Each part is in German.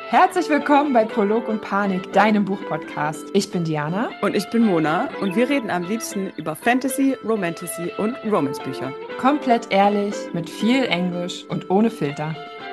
Herzlich willkommen bei Prolog und Panik, deinem Buchpodcast. Ich bin Diana. Und ich bin Mona und wir reden am liebsten über Fantasy, Romantasy und Romance-Bücher. Komplett ehrlich, mit viel Englisch und ohne Filter.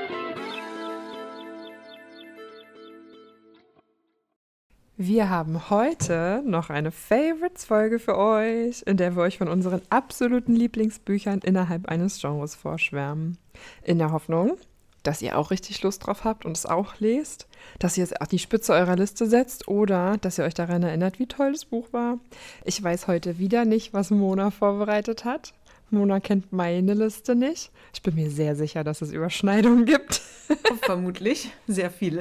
Wir haben heute noch eine Favorites-Folge für euch, in der wir euch von unseren absoluten Lieblingsbüchern innerhalb eines Genres vorschwärmen. In der Hoffnung, dass ihr auch richtig Lust drauf habt und es auch lest, dass ihr es auf die Spitze eurer Liste setzt oder dass ihr euch daran erinnert, wie toll das Buch war. Ich weiß heute wieder nicht, was Mona vorbereitet hat. Mona kennt meine Liste nicht. Ich bin mir sehr sicher, dass es Überschneidungen gibt. Vermutlich sehr viele.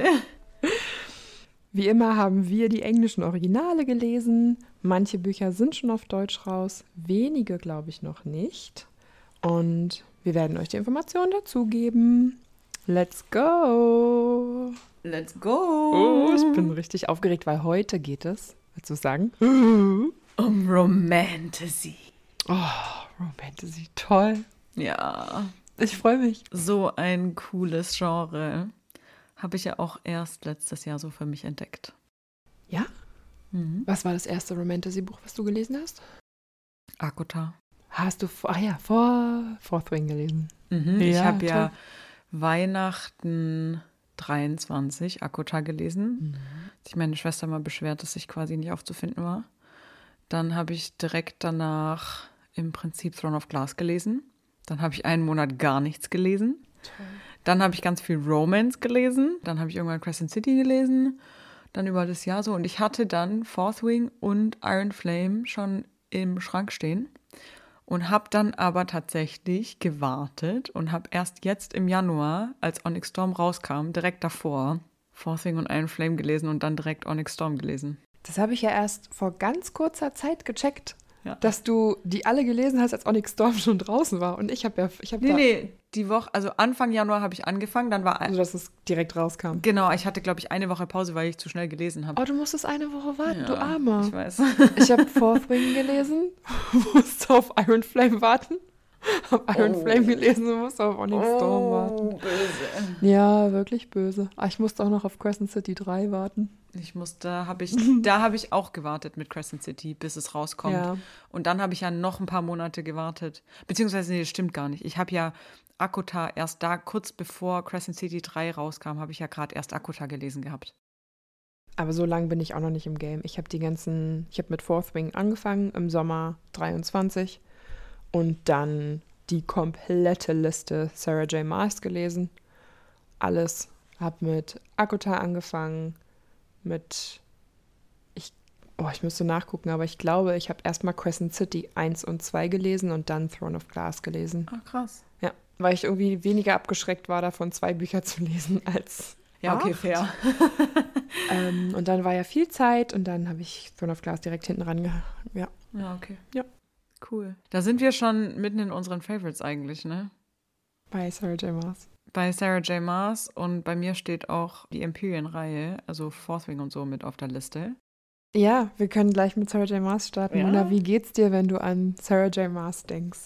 Wie immer haben wir die englischen Originale gelesen. Manche Bücher sind schon auf Deutsch raus, wenige glaube ich noch nicht. Und wir werden euch die Informationen dazu geben. Let's go! Let's go! Oh, ich bin richtig aufgeregt, weil heute geht es, willst du sagen? Um Romantasy. Oh, Romantasy, toll. Ja. Ich freue mich. So ein cooles Genre. Habe ich ja auch erst letztes Jahr so für mich entdeckt. Ja? Mhm. Was war das erste Romantasy-Buch, was du gelesen hast? ACOTAR. Hast du vor Fourth Wing gelesen? Mhm. Ja, Ich habe toll. ja Weihnachten 23 ACOTAR gelesen. Mhm. Sich meine Schwester mal beschwert, dass ich quasi nicht aufzufinden war. Dann habe ich direkt danach im Prinzip Throne of Glass gelesen. Dann habe ich einen Monat gar nichts gelesen. Toll. Dann habe ich ganz viel Romance gelesen. Dann habe ich irgendwann Crescent City gelesen. Dann über das Jahr so. Und ich hatte dann Fourth Wing und Iron Flame schon im Schrank stehen. Und habe dann aber tatsächlich gewartet und habe erst jetzt im Januar, als Onyx Storm rauskam, direkt davor Fourth Wing und Iron Flame gelesen und dann direkt Onyx Storm gelesen. Das habe ich ja erst vor ganz kurzer Zeit gecheckt, Ja. dass du die alle gelesen hast, als Onyx Storm schon draußen war. Und ich habe Nee, die Woche, also Anfang Januar habe ich angefangen, dann war, also dass es direkt rauskam. genau, ich hatte, glaube ich, eine Woche Pause, weil ich zu schnell gelesen habe. Oh, du musstest eine Woche warten, Ja, du Armer. Ich weiß. Ich habe Fourth Wing gelesen, musste auf Iron Flame warten. Habe Iron Flame gelesen und musste auf Onyx Storm warten. Böse. Ja, wirklich böse. Ah, ich musste auch noch auf Crescent City 3 warten. Da habe ich auch gewartet mit Crescent City, bis es rauskommt. Ja. Und dann habe ich ja noch ein paar Monate gewartet. Beziehungsweise, nee, das stimmt gar nicht. Ich habe ja ACOTAR erst da, kurz bevor Crescent City 3 rauskam, habe ich ja gerade erst ACOTAR gelesen gehabt. Aber so lange bin ich auch noch nicht im Game. Ich habe mit Fourth Wing angefangen im Sommer 23 und dann die komplette Liste Sarah J. Maas gelesen. Alles. Habe mit ACOTAR angefangen, ich müsste nachgucken, aber ich glaube, ich habe erstmal Crescent City 1 und 2 gelesen und dann Throne of Glass gelesen. Ach, krass. Ja, weil ich irgendwie weniger abgeschreckt war, davon 2 Bücher zu lesen als Ja, okay, 8. fair. Und dann war ja viel Zeit und dann habe ich Throne of Glass direkt hinten ran ja. Ja, okay. Ja. Cool. Da sind wir schon mitten in unseren Favorites eigentlich, ne? Bei Sarah J. Maas. Bei Sarah J. Maas und bei mir steht auch die Empyrean-Reihe, also Fourth Wing und so mit auf der Liste. Ja, wir können gleich mit Sarah J. Maas starten. Ja. Mona, wie geht's dir, wenn du an Sarah J. Maas denkst?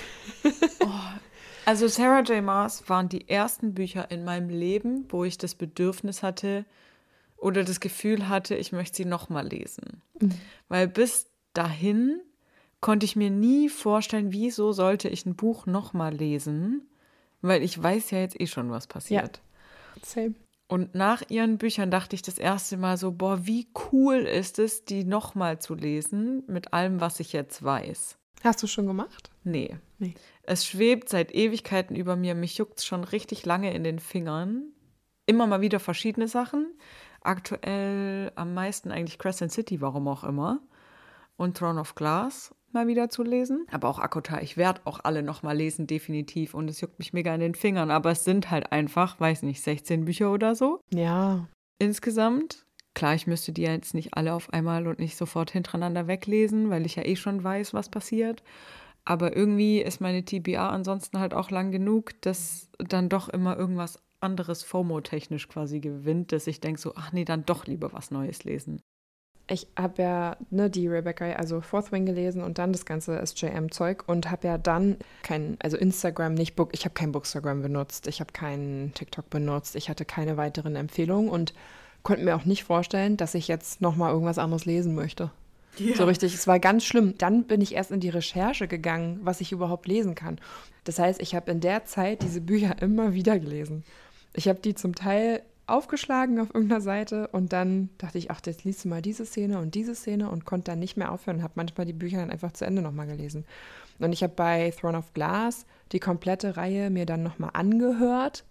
Also Sarah J. Maas waren die ersten Bücher in meinem Leben, wo ich das Bedürfnis hatte oder das Gefühl hatte, ich möchte sie nochmal lesen. Weil bis dahin konnte ich mir nie vorstellen, wieso sollte ich ein Buch nochmal lesen, weil ich weiß ja jetzt eh schon, was passiert. Same. Und nach ihren Büchern dachte ich das erste Mal so, boah, wie cool ist es, die nochmal zu lesen, mit allem, was ich jetzt weiß. Hast du schon gemacht? Nee. Nee. Es schwebt seit Ewigkeiten über mir. Mich juckt es schon richtig lange in den Fingern. Immer mal wieder verschiedene Sachen. Aktuell am meisten eigentlich Crescent City, warum auch immer. Und Throne of Glass mal wieder zu lesen. Aber auch ACOTAR. Ich werde auch alle nochmal lesen, definitiv. Und es juckt mich mega in den Fingern. Aber es sind halt einfach, weiß nicht, 16 Bücher oder so. Ja. Insgesamt. Klar, ich müsste die jetzt nicht alle auf einmal und nicht sofort hintereinander weglesen, weil ich ja eh schon weiß, was passiert. Aber irgendwie ist meine TBR ansonsten halt auch lang genug, dass dann doch immer irgendwas anderes FOMO-technisch quasi gewinnt, dass ich denke so, ach nee, dann doch lieber was Neues lesen. Ich habe ja die Rebecca, also Fourth Wing gelesen und dann das ganze SJM-Zeug und habe ja dann also Instagram nicht, ich habe kein Bookstagram benutzt, ich habe keinen TikTok benutzt, ich hatte keine weiteren Empfehlungen und konnte mir auch nicht vorstellen, dass ich jetzt nochmal irgendwas anderes lesen möchte. Ja. So richtig, es war ganz schlimm. Dann bin ich erst in die Recherche gegangen, was ich überhaupt lesen kann. Das heißt, ich habe in der Zeit diese Bücher immer wieder gelesen. Ich habe die zum Teil aufgeschlagen auf irgendeiner Seite und dann dachte ich, ach, jetzt liest du mal diese Szene und konnte dann nicht mehr aufhören und habe manchmal die Bücher dann einfach zu Ende nochmal gelesen. Und ich habe bei Throne of Glass die komplette Reihe mir dann nochmal angehört.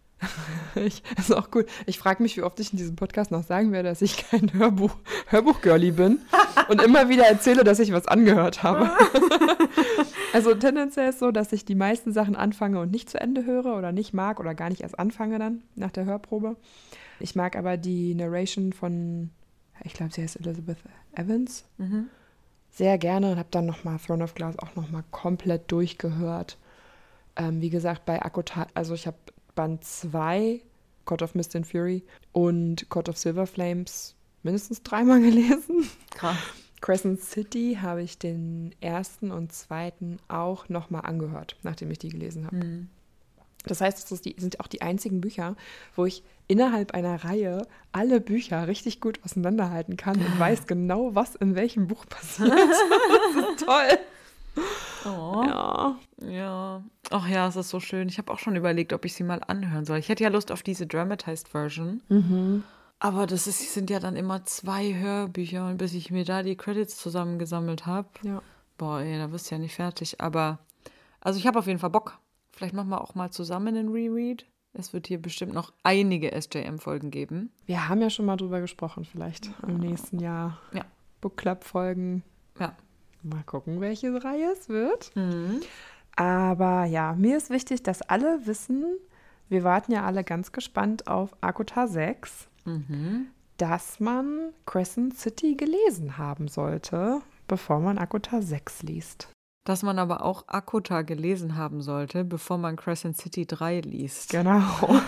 Ist auch cool. Ich frage mich, wie oft ich in diesem Podcast noch sagen werde, dass ich kein Hörbuch-Girlie bin und immer wieder erzähle, dass ich was angehört habe. Also tendenziell ist es so, dass ich die meisten Sachen anfange und nicht zu Ende höre oder nicht mag oder gar nicht erst anfange dann nach der Hörprobe. Ich mag aber die Narration von, ich glaube, sie heißt Elizabeth Evans, sehr gerne und habe dann nochmal Throne of Glass auch nochmal komplett durchgehört. Wie gesagt, bei ACOTAR, also ich habe Band 2, Court of Mist and Fury und Court of Silver Flames mindestens 3-mal gelesen. Krass. Crescent City habe ich den ersten und zweiten auch nochmal angehört, nachdem ich die gelesen habe. Mhm. Das heißt, sind auch die einzigen Bücher, wo ich innerhalb einer Reihe alle Bücher richtig gut auseinanderhalten kann und weiß genau, was in welchem Buch passiert. Das ist toll. Oh. Ja. Ach ja, es ist so schön. Ich habe auch schon überlegt, ob ich sie mal anhören soll. Ich hätte ja Lust auf diese Dramatized Version. Mhm. Aber sind ja dann immer 2 Hörbücher und bis ich mir da die Credits zusammengesammelt habe. Ja. Boah, ey, da wirst du ja nicht fertig. Aber, also ich habe auf jeden Fall Bock. Vielleicht machen wir auch mal zusammen einen Reread. Es wird hier bestimmt noch einige SJM-Folgen geben. Wir haben ja schon mal drüber gesprochen, vielleicht im nächsten Jahr. Ja. Book Club-Folgen. Ja. Mal gucken, welche Reihe es wird. Mhm. Aber ja, mir ist wichtig, dass alle wissen, wir warten ja alle ganz gespannt auf ACOTAR 6, dass man Crescent City gelesen haben sollte, bevor man ACOTAR 6 liest. Dass man aber auch ACOTAR gelesen haben sollte, bevor man Crescent City 3 liest. Genau.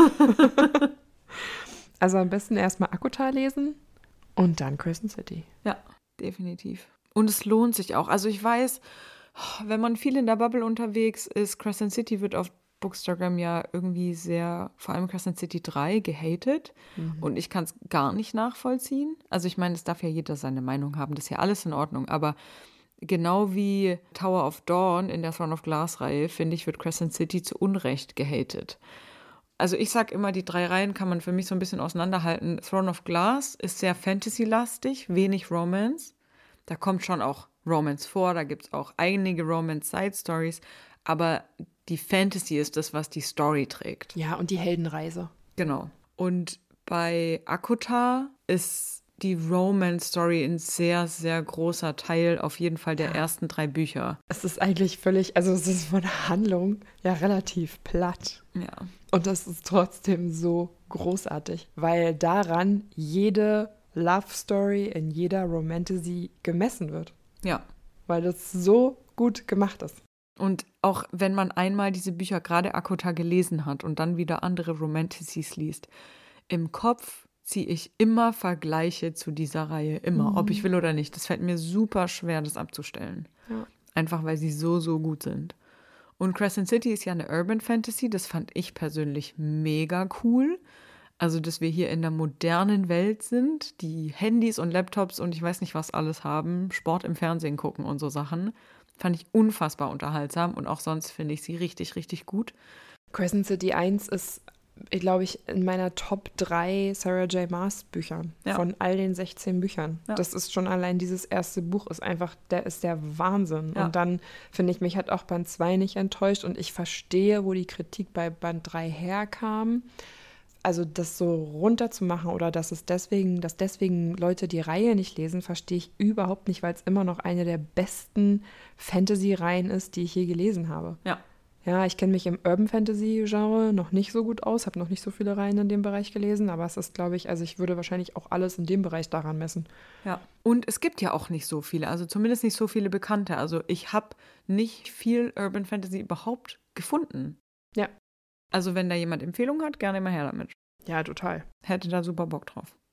Also am besten erstmal ACOTAR lesen und dann Crescent City. Ja, definitiv. Und es lohnt sich auch. Also ich weiß, wenn man viel in der Bubble unterwegs ist, Crescent City wird auf Bookstagram ja irgendwie sehr, vor allem Crescent City 3, gehatet. Und ich kann es gar nicht nachvollziehen. Also ich meine, es darf ja jeder seine Meinung haben, das ist ja alles in Ordnung. Aber genau wie Tower of Dawn in der Throne of Glass-Reihe, finde ich, wird Crescent City zu Unrecht gehatet. Also ich sage immer, die 3 Reihen kann man für mich so ein bisschen auseinanderhalten. Throne of Glass ist sehr Fantasy-lastig, wenig Romance. Da kommt schon auch Romance vor, da gibt es auch einige Romance-Side-Stories, aber die Fantasy ist das, was die Story trägt. Ja, und die Heldenreise. Genau. Und bei ACOTAR ist die Romance-Story ein sehr, sehr großer Teil auf jeden Fall der ersten 3 Bücher. Es ist eigentlich es ist von der Handlung ja relativ platt. Ja. Und das ist trotzdem so großartig, weil daran jede Love Story in jeder Romantasy gemessen wird. Ja. Weil das so gut gemacht ist. Und auch wenn man einmal diese Bücher, gerade ACOTAR, gelesen hat und dann wieder andere Romantasies liest, im Kopf ziehe ich immer Vergleiche zu dieser Reihe. Immer, ob ich will oder nicht. Das fällt mir super schwer, das abzustellen. Ja. Einfach, weil sie so, so gut sind. Und Crescent City ist ja eine Urban Fantasy. Das fand ich persönlich mega cool. Also, dass wir hier in der modernen Welt sind, die Handys und Laptops und ich weiß nicht, was alles haben, Sport im Fernsehen gucken und so Sachen. Fand ich unfassbar unterhaltsam und auch sonst finde ich sie richtig, richtig gut. Crescent City 1 ist, glaube ich, in meiner Top 3 Sarah J. Maas Büchern von all den 16 Büchern. Ja. Das ist schon allein dieses erste Buch ist einfach, der Wahnsinn. Ja. Und dann, finde ich, mich hat auch Band 2 nicht enttäuscht und ich verstehe, wo die Kritik bei Band 3 herkam. Also das so runterzumachen oder dass deswegen Leute die Reihe nicht lesen, verstehe ich überhaupt nicht, weil es immer noch eine der besten Fantasy-Reihen ist, die ich je gelesen habe. Ja. Ja, ich kenne mich im Urban Fantasy-Genre noch nicht so gut aus, habe noch nicht so viele Reihen in dem Bereich gelesen, aber es ist, glaube ich, also ich würde wahrscheinlich auch alles in dem Bereich daran messen. Ja, und es gibt ja auch nicht so viele, also zumindest nicht so viele Bekannte. Also ich habe nicht viel Urban Fantasy überhaupt gefunden. Ja. Also wenn da jemand Empfehlungen hat, gerne immer her damit. Ja, total. Hätte da super Bock drauf.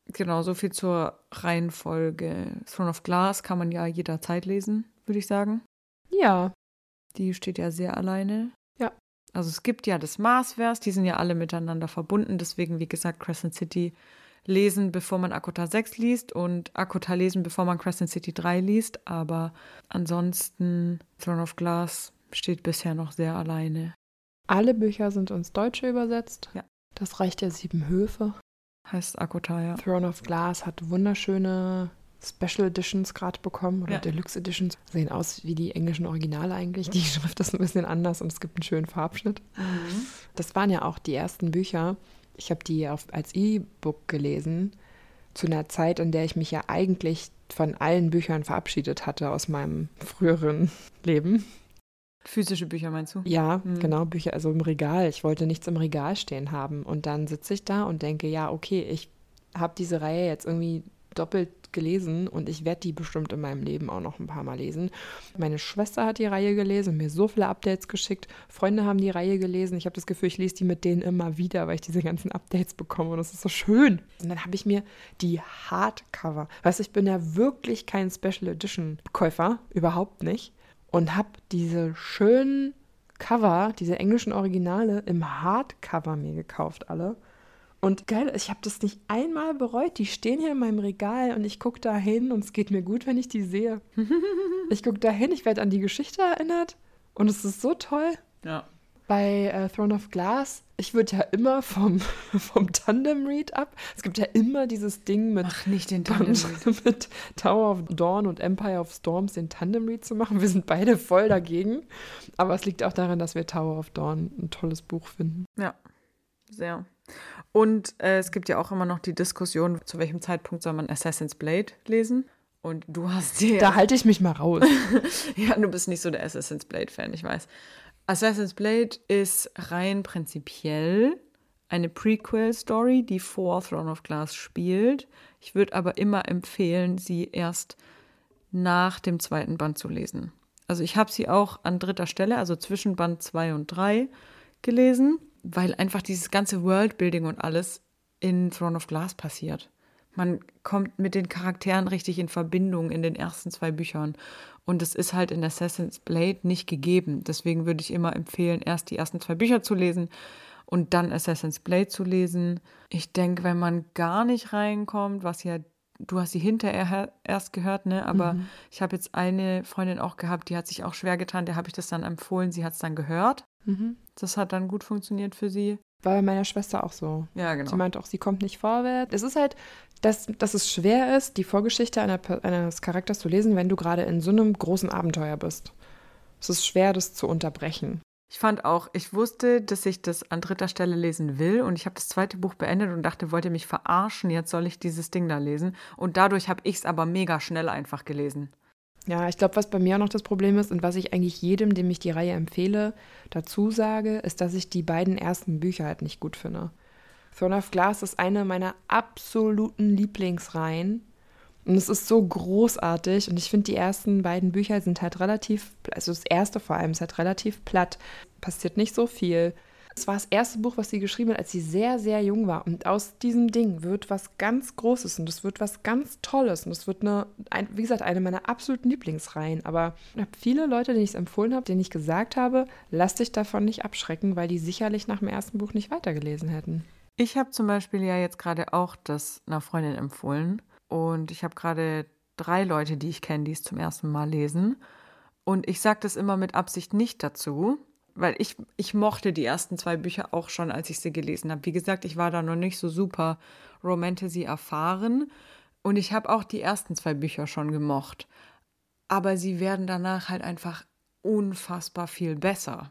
Genau, so viel zur Reihenfolge. Throne of Glass kann man ja jederzeit lesen, würde ich sagen. Ja. Die steht ja sehr alleine. Ja. Also es gibt ja das Marsverse, die sind ja alle miteinander verbunden. Deswegen, wie gesagt, Crescent City lesen, bevor man ACOTAR 6 liest und ACOTAR lesen, bevor man Crescent City 3 liest. Aber ansonsten, Throne of Glass steht bisher noch sehr alleine. Alle Bücher sind ins Deutsche übersetzt. Ja. Das Reich der 7 Höfe. Heißt ACOTAR, ja. Throne of Glass hat wunderschöne Special Editions gerade bekommen oder Deluxe Editions. Sehen aus wie die englischen Originale eigentlich. Die Schrift ist ein bisschen anders und es gibt einen schönen Farbschnitt. Das waren ja auch die ersten Bücher. Ich habe die als E-Book gelesen, zu einer Zeit, in der ich mich ja eigentlich von allen Büchern verabschiedet hatte aus meinem früheren Leben. Physische Bücher meinst du? Ja, genau, Bücher, also im Regal. Ich wollte nichts im Regal stehen haben. Und dann sitze ich da und denke, ja, okay, ich habe diese Reihe jetzt irgendwie doppelt gelesen und ich werde die bestimmt in meinem Leben auch noch ein paar Mal lesen. Meine Schwester hat die Reihe gelesen, mir so viele Updates geschickt. Freunde haben die Reihe gelesen. Ich habe das Gefühl, ich lese die mit denen immer wieder, weil ich diese ganzen Updates bekomme und das ist so schön. Und dann habe ich mir die Hardcover, weißt du, ich bin ja wirklich kein Special Edition Käufer, überhaupt nicht. Und habe diese schönen Cover, diese englischen Originale im Hardcover mir gekauft, alle. Und geil, ich habe das nicht einmal bereut. Die stehen hier in meinem Regal und ich gucke da hin und es geht mir gut, wenn ich die sehe. Ich gucke da hin, ich werde an die Geschichte erinnert und es ist so toll. Ja. Bei Throne of Glass, ich würde ja immer vom Tandem-Read ab. Es gibt ja immer dieses Ding mit, Mach nicht den Tandem-Read. mit Tower of Dawn und Empire of Storms den Tandem-Read zu machen. Wir sind beide voll dagegen. Aber es liegt auch daran, dass wir Tower of Dawn ein tolles Buch finden. Ja, sehr. Und es gibt ja auch immer noch die Diskussion, zu welchem Zeitpunkt soll man Assassin's Blade lesen. Und du hast die... Da halte ich mich mal raus. Ja, du bist nicht so der Assassin's Blade-Fan, ich weiß. Assassin's Blade ist rein prinzipiell eine Prequel-Story, die vor Throne of Glass spielt. Ich würde aber immer empfehlen, sie erst nach dem zweiten Band zu lesen. Also ich habe sie auch an 3. Stelle, also zwischen Band 2 und 3 gelesen, weil einfach dieses ganze Worldbuilding und alles in Throne of Glass passiert. Man kommt mit den Charakteren richtig in Verbindung in den ersten 2 Büchern. Und es ist halt in Assassin's Blade nicht gegeben. Deswegen würde ich immer empfehlen, erst die ersten 2 Bücher zu lesen und dann Assassin's Blade zu lesen. Ich denke, wenn man gar nicht reinkommt, was ja, du hast sie hinterher erst gehört, ne? Aber ich habe jetzt eine Freundin auch gehabt, die hat sich auch schwer getan, der habe ich das dann empfohlen, sie hat es dann gehört. Das hat dann gut funktioniert für sie. War bei meiner Schwester auch so. Ja, genau. Sie meint auch, sie kommt nicht vorwärts. Es ist halt, dass es schwer ist, die Vorgeschichte eines Charakters zu lesen, wenn du gerade in so einem großen Abenteuer bist. Es ist schwer, das zu unterbrechen. Ich fand auch, ich wusste, dass ich das an 3. Stelle lesen will und ich habe das 2. Buch beendet und dachte, wollt ihr mich verarschen, jetzt soll ich dieses Ding da lesen. Und dadurch habe ich es aber mega schnell einfach gelesen. Ja, ich glaube, was bei mir auch noch das Problem ist und was ich eigentlich jedem, dem ich die Reihe empfehle, dazu sage, ist, dass ich die beiden ersten Bücher halt nicht gut finde. Throne of Glass ist eine meiner absoluten Lieblingsreihen und es ist so großartig und ich finde, die ersten beiden Bücher sind halt relativ, also das erste vor allem ist halt relativ platt, passiert nicht so viel. Es war das erste Buch, was sie geschrieben hat, als sie sehr, sehr jung war. Und aus diesem Ding wird was ganz Großes und es wird was ganz Tolles. Und es wird wie gesagt, eine meiner absoluten Lieblingsreihen. Aber ich habe viele Leute, denen ich es empfohlen habe, denen ich gesagt habe, lass dich davon nicht abschrecken, weil die sicherlich nach dem ersten Buch nicht weitergelesen hätten. Ich habe zum Beispiel ja jetzt gerade auch das einer Freundin empfohlen. Und ich habe gerade 3 Leute, die ich kenne, die es zum ersten Mal lesen. Und ich sage das immer mit Absicht nicht dazu, weil ich mochte die ersten 2 Bücher auch schon, als ich sie gelesen habe. Wie gesagt, ich war da noch nicht so super Romantasy erfahren und ich habe auch die ersten 2 Bücher schon gemocht. Aber sie werden danach halt einfach unfassbar viel besser.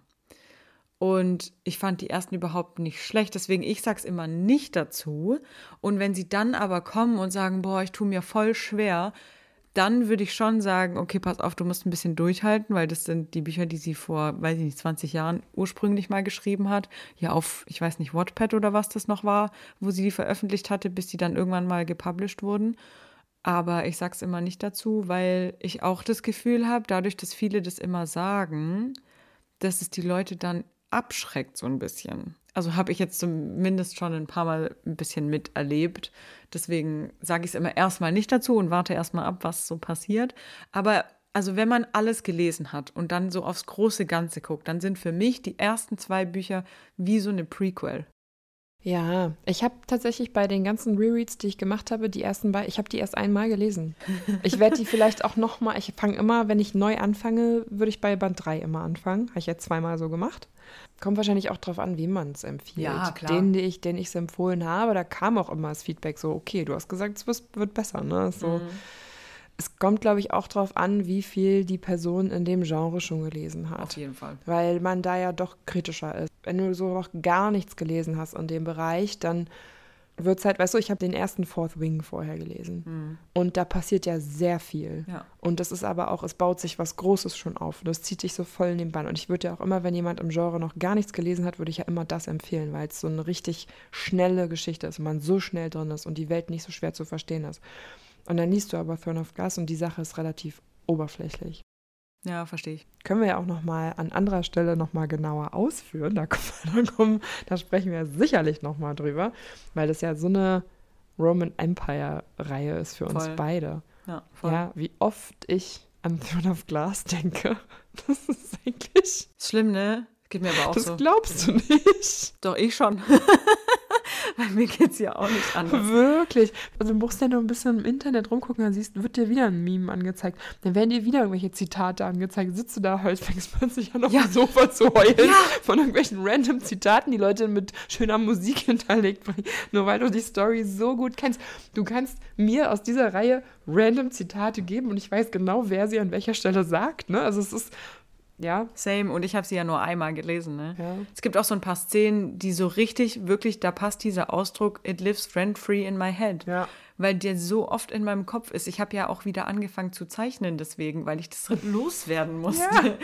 Und ich fand die ersten überhaupt nicht schlecht, deswegen ich sag's immer nicht dazu. Und wenn sie dann aber kommen und sagen, boah, ich tue mir voll schwer, dann würde ich schon sagen, okay, pass auf, du musst ein bisschen durchhalten, weil das sind die Bücher, die sie vor, weiß ich nicht, 20 Jahren ursprünglich mal geschrieben hat. Ja, auf, ich weiß nicht, Wattpad oder was das noch war, wo sie die veröffentlicht hatte, bis die dann irgendwann mal gepublished wurden. Aber ich sag's immer nicht dazu, weil ich auch das Gefühl habe, dadurch, dass viele das immer sagen, dass es die Leute dann abschreckt so ein bisschen. Also habe ich jetzt zumindest schon ein paar Mal ein bisschen miterlebt. Deswegen sage ich es immer erstmal nicht dazu und warte erstmal ab, was so passiert. Aber also wenn man alles gelesen hat und dann so aufs große Ganze guckt, dann sind für mich die ersten 2 Bücher wie so eine Prequel. Ja, ich habe tatsächlich bei den ganzen Rereads, die ich gemacht habe, ich habe die erst einmal gelesen. Ich werde die vielleicht auch nochmal, ich fange immer, wenn ich neu anfange, würde ich bei Band 3 immer anfangen. Habe ich jetzt zweimal so gemacht. Kommt wahrscheinlich auch drauf an, wie man es empfiehlt. Ja, klar. Den ich es empfohlen habe, da kam auch immer das Feedback so, okay, du hast gesagt, es wird besser, ne? So. Es kommt, glaube ich, auch darauf an, wie viel die Person in dem Genre schon gelesen hat. Auf jeden Fall. Weil man da ja doch kritischer ist. Wenn du so noch gar nichts gelesen hast in dem Bereich, dann wird es halt, weißt du, ich habe den ersten Fourth Wing vorher gelesen. Und da passiert ja sehr viel. Ja. Und das ist aber auch, es baut sich was Großes schon auf. Das zieht dich so voll in den Bann. Und ich würde ja auch immer, wenn jemand im Genre noch gar nichts gelesen hat, würde ich ja immer das empfehlen, weil es so eine richtig schnelle Geschichte ist und man so schnell drin ist und die Welt nicht so schwer zu verstehen ist. Und dann liest du aber Throne of Glass und die Sache ist relativ oberflächlich. Ja, verstehe ich. Können wir ja auch nochmal an anderer Stelle nochmal genauer ausführen. Da sprechen wir sicherlich nochmal drüber, weil das ja so eine Roman Empire-Reihe ist für uns Voll. beide. Ja, voll. Ja, wie oft ich an Throne of Glass denke. Das ist eigentlich... Ist schlimm, ne? Geht mir aber auch Das so. glaubst du nicht. Doch, ich schon. Bei mir geht es ja auch nicht anders. Wirklich. Also du musst ja nur ein bisschen im Internet rumgucken, dann wird dir wieder ein Meme angezeigt. Dann werden dir wieder irgendwelche Zitate angezeigt. Sitzt du da halt, fängst plötzlich an, auf dem Sofa zu heulen von irgendwelchen random Zitaten, die Leute mit schöner Musik hinterlegt bringen. Nur weil du die Story so gut kennst. Du kannst mir aus dieser Reihe random Zitate geben und ich weiß genau, wer sie an welcher Stelle sagt. Ne? Also es ist... Ja. Same, und ich habe sie ja nur einmal gelesen, ne? Ja. Es gibt auch so ein paar Szenen, die so richtig, wirklich, da passt dieser Ausdruck, it lives rent-free in my head. Ja. Weil der so oft in meinem Kopf ist. Ich habe ja auch wieder angefangen zu zeichnen deswegen, weil ich das loswerden musste.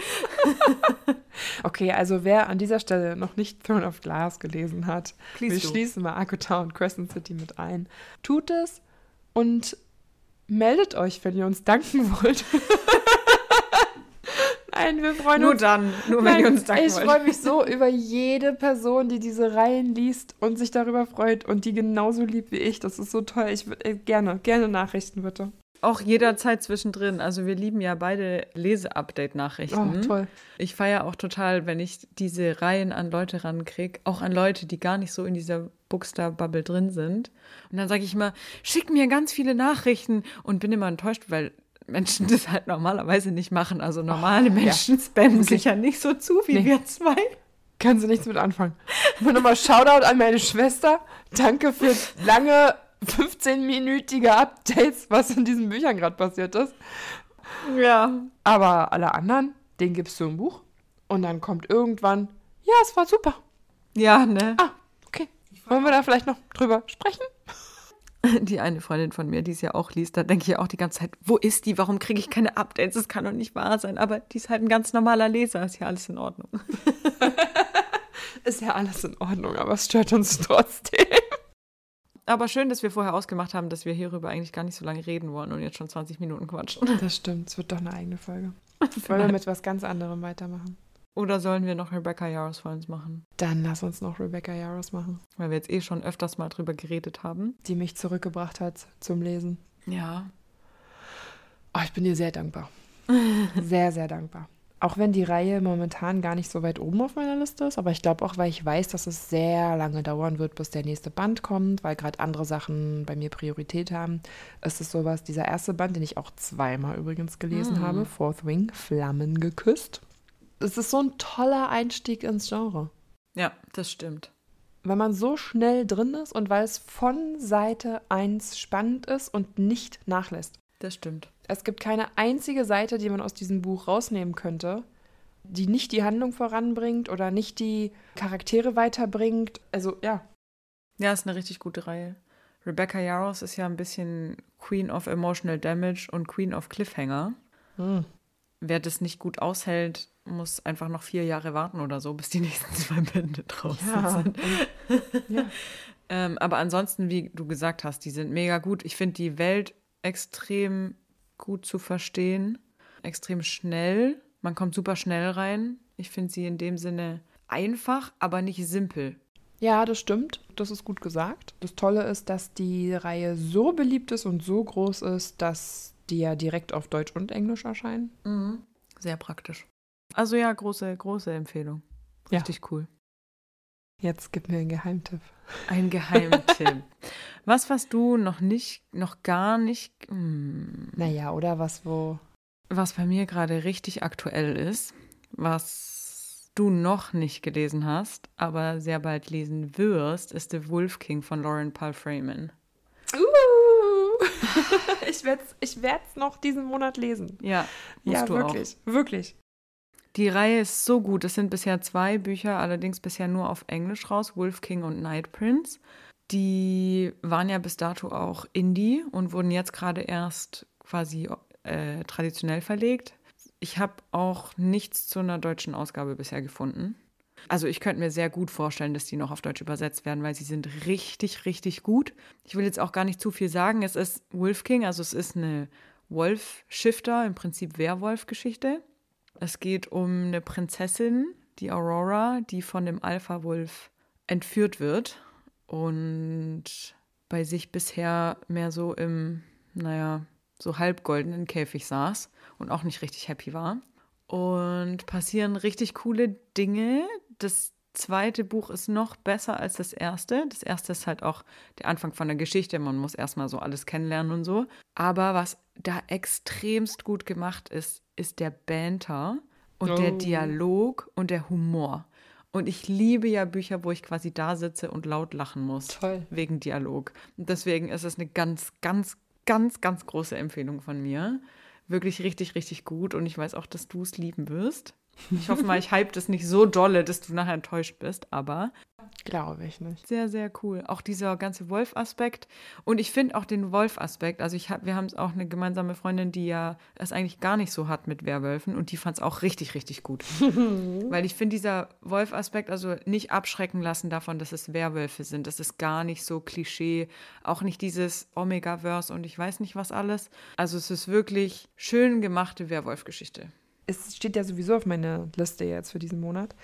Ja. Okay, also wer an dieser Stelle noch nicht Throne of Glass gelesen hat, wir schließen mal Akota und Crescent City mit ein. Tut es und meldet euch, wenn ihr uns danken wollt. Nein, wir freuen uns. Nur wenn ihr uns danken wollt. Ich freue mich so über jede Person, die diese Reihen liest und sich darüber freut und die genauso liebt wie ich. Das ist so toll. Ich würde gerne Nachrichten, bitte. Auch jederzeit zwischendrin. Also wir lieben ja beide Lese-Update-Nachrichten. Oh, toll. Ich feiere auch total, wenn ich diese Reihen an Leute rankriege, auch an Leute, die gar nicht so in dieser Bookstar-Bubble drin sind. Und dann sage ich immer, schick mir ganz viele Nachrichten und bin immer enttäuscht, weil Menschen das halt normalerweise nicht machen. Also normale Menschen spammen sich ja nicht so zu wie wir zwei. Kannst du nichts mit anfangen. Und nochmal Shoutout an meine Schwester. Danke für lange 15-minütige Updates, was in diesen Büchern gerade passiert ist. Ja. Aber alle anderen, denen gibst du ein Buch und dann kommt irgendwann, ja, es war super. Ja, ne? Ah, okay. Wollen wir da vielleicht noch drüber sprechen? Die eine Freundin von mir, die es ja auch liest, da denke ich ja auch die ganze Zeit, wo ist die? Warum kriege ich keine Updates? Das kann doch nicht wahr sein. Aber die ist halt ein ganz normaler Leser. Ist ja alles in Ordnung. Ist ja alles in Ordnung, aber es stört uns trotzdem. Aber schön, dass wir vorher ausgemacht haben, dass wir hierüber eigentlich gar nicht so lange reden wollen und jetzt schon 20 Minuten quatschen. Das stimmt, es wird doch eine eigene Folge. Wollen wir mit was ganz anderem weitermachen? Oder sollen wir noch Rebecca Yarros für uns machen? Dann lass uns noch Rebecca Yarros machen. Weil wir jetzt schon öfters mal drüber geredet haben. Die mich zurückgebracht hat zum Lesen. Ja. Oh, ich bin dir sehr dankbar. Sehr, sehr dankbar. Auch wenn die Reihe momentan gar nicht so weit oben auf meiner Liste ist, aber ich glaube auch, weil ich weiß, dass es sehr lange dauern wird, bis der nächste Band kommt, weil gerade andere Sachen bei mir Priorität haben, ist es sowas, dieser erste Band, den ich auch zweimal übrigens gelesen habe, Fourth Wing, Flammen geküsst. Es ist so ein toller Einstieg ins Genre. Ja, das stimmt. Weil man so schnell drin ist und weil es von Seite 1 spannend ist und nicht nachlässt. Das stimmt. Es gibt keine einzige Seite, die man aus diesem Buch rausnehmen könnte, die nicht die Handlung voranbringt oder nicht die Charaktere weiterbringt. Also, ja. Ja, ist eine richtig gute Reihe. Rebecca Yarros ist ja ein bisschen Queen of Emotional Damage und Queen of Cliffhanger. Wer das nicht gut aushält, muss einfach noch 4 Jahre warten oder so, bis die nächsten 2 Bände draußen sind. Ja. Aber ansonsten, wie du gesagt hast, die sind mega gut. Ich finde die Welt extrem gut zu verstehen, extrem schnell. Man kommt super schnell rein. Ich finde sie in dem Sinne einfach, aber nicht simpel. Ja, das stimmt. Das ist gut gesagt. Das Tolle ist, dass die Reihe so beliebt ist und so groß ist, dass die ja direkt auf Deutsch und Englisch erscheinen. Sehr praktisch. Also ja, große, große Empfehlung. Richtig cool. Jetzt gib mir einen Geheimtipp. Ein Geheimtipp. Was du noch gar nicht. Naja, oder was Was bei mir gerade richtig aktuell ist, was du noch nicht gelesen hast, aber sehr bald lesen wirst, ist The Wolf King von Lauren Paul Freeman. Ich werd's noch diesen Monat lesen. Ja, musst du wirklich, auch. Wirklich. Die Reihe ist so gut. Es sind bisher 2 Bücher, allerdings bisher nur auf Englisch raus, Wolf King und Night Prince. Die waren ja bis dato auch Indie und wurden jetzt gerade erst quasi traditionell verlegt. Ich habe auch nichts zu einer deutschen Ausgabe bisher gefunden. Also ich könnte mir sehr gut vorstellen, dass die noch auf Deutsch übersetzt werden, weil sie sind richtig, richtig gut. Ich will jetzt auch gar nicht zu viel sagen. Es ist Wolf King, also es ist eine Wolf-Shifter, im Prinzip Werwolf-Geschichte. Es geht um eine Prinzessin, die Aurora, die von dem Alpha-Wolf entführt wird und bei sich bisher mehr so im, so halb goldenen Käfig saß und auch nicht richtig happy war. Und passieren richtig coole Dinge. Das 2. Buch ist noch besser als das 1. Das 1. ist halt auch der Anfang von der Geschichte. Man muss erstmal so alles kennenlernen und so. Aber was da extremst gut gemacht ist, ist der Banter und der Dialog und der Humor. Und ich liebe ja Bücher, wo ich quasi da sitze und laut lachen muss. Toll. Wegen Dialog. Und deswegen ist es eine ganz, ganz, ganz, ganz große Empfehlung von mir. Wirklich richtig, richtig gut. Und ich weiß auch, dass du es lieben wirst. Ich hoffe mal, ich hype das nicht so dolle, dass du nachher enttäuscht bist, aber glaube ich nicht. Sehr, sehr cool. Auch dieser ganze Wolf-Aspekt. Und ich finde auch den Wolf-Aspekt, also wir haben auch eine gemeinsame Freundin, die ja es eigentlich gar nicht so hat mit Werwölfen und die fand es auch richtig, richtig gut. Weil ich finde dieser Wolf-Aspekt, also nicht abschrecken lassen davon, dass es Werwölfe sind. Das ist gar nicht so Klischee. Auch nicht dieses Omega-Verse und ich weiß nicht was alles. Also es ist wirklich schön gemachte Werwolf-Geschichte. Es steht ja sowieso auf meiner Liste jetzt für diesen Monat.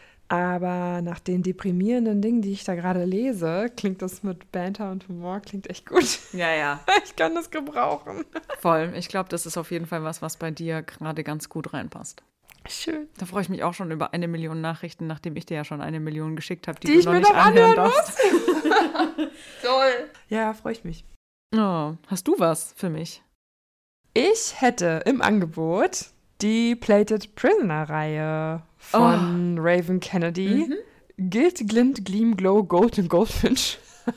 Aber nach den deprimierenden Dingen, die ich da gerade lese, klingt das mit Banter und Humor, klingt echt gut. Ja, ja. Ich kann das gebrauchen. Voll. Ich glaube, das ist auf jeden Fall was bei dir gerade ganz gut reinpasst. Schön. Da freue ich mich auch schon über 1 Million Nachrichten, nachdem ich dir ja schon 1 Million geschickt habe, die ich du noch mir nicht noch anhören darfst. Toll. Ja, freue ich mich. Oh, hast du was für mich? Ich hätte im Angebot die Plated Prisoner-Reihe von Raven Kennedy. Gilt, Glint, Gleam, Glow, Gold und Goldfinch.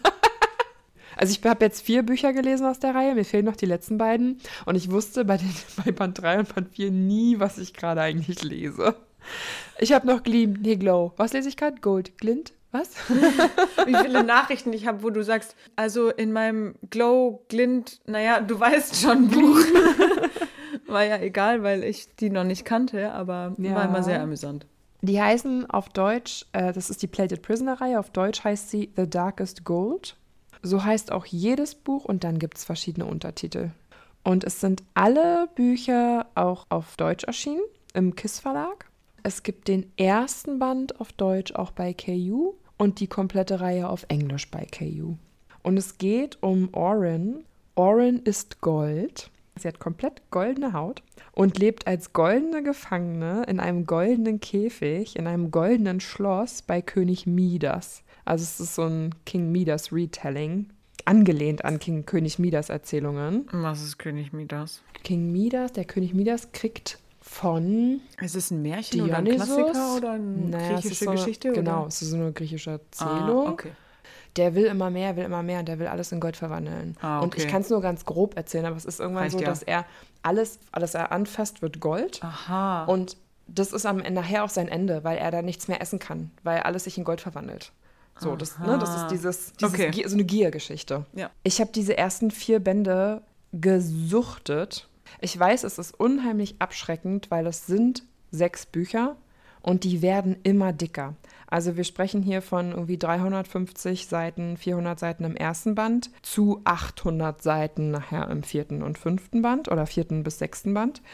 Also ich habe jetzt 4 Bücher gelesen aus der Reihe, mir fehlen noch die letzten beiden. Und ich wusste bei Band 3 und Band 4 nie, was ich gerade eigentlich lese. Ich habe noch Gleam, Glow. Was lese ich gerade? Gold, Glint, was? Wie viele Nachrichten ich habe, wo du sagst, also in meinem Glow, Glint, du weißt schon, Buch. War ja egal, weil ich die noch nicht kannte, aber war immer sehr amüsant. Die heißen auf Deutsch, das ist die Plated Prisoner-Reihe, auf Deutsch heißt sie The Darkest Gold. So heißt auch jedes Buch und dann gibt es verschiedene Untertitel. Und es sind alle Bücher auch auf Deutsch erschienen, im KISS Verlag. Es gibt den ersten Band auf Deutsch auch bei KU und die komplette Reihe auf Englisch bei KU. Und es geht um Orin. Orin ist Gold. Sie hat komplett goldene Haut und lebt als goldene Gefangene in einem goldenen Käfig, in einem goldenen Schloss bei König Midas. Also es ist so ein King Midas Retelling, angelehnt an König Midas Erzählungen. Was ist König Midas? Der König Midas kriegt von Ist es ein Märchen Dionysos, oder ein Klassiker oder eine griechische Geschichte? Genau, oder? Es ist so eine griechische Erzählung. Okay. Der will immer mehr und der will alles in Gold verwandeln. Okay. Und ich kann es nur ganz grob erzählen, aber es ist irgendwann so, dass er alles er anfasst, wird Gold. Aha. Und das ist nachher auch sein Ende, weil er da nichts mehr essen kann, weil alles sich in Gold verwandelt. So, das ist dieses Okay. So eine Giergeschichte. Ja. Ich habe diese ersten 4 Bände gesuchtet. Ich weiß, es ist unheimlich abschreckend, weil es sind 6 Bücher und die werden immer dicker. Also wir sprechen hier von irgendwie 350 Seiten, 400 Seiten im ersten Band zu 800 Seiten nachher im 4. und 5. Band oder 4. bis 6. Band.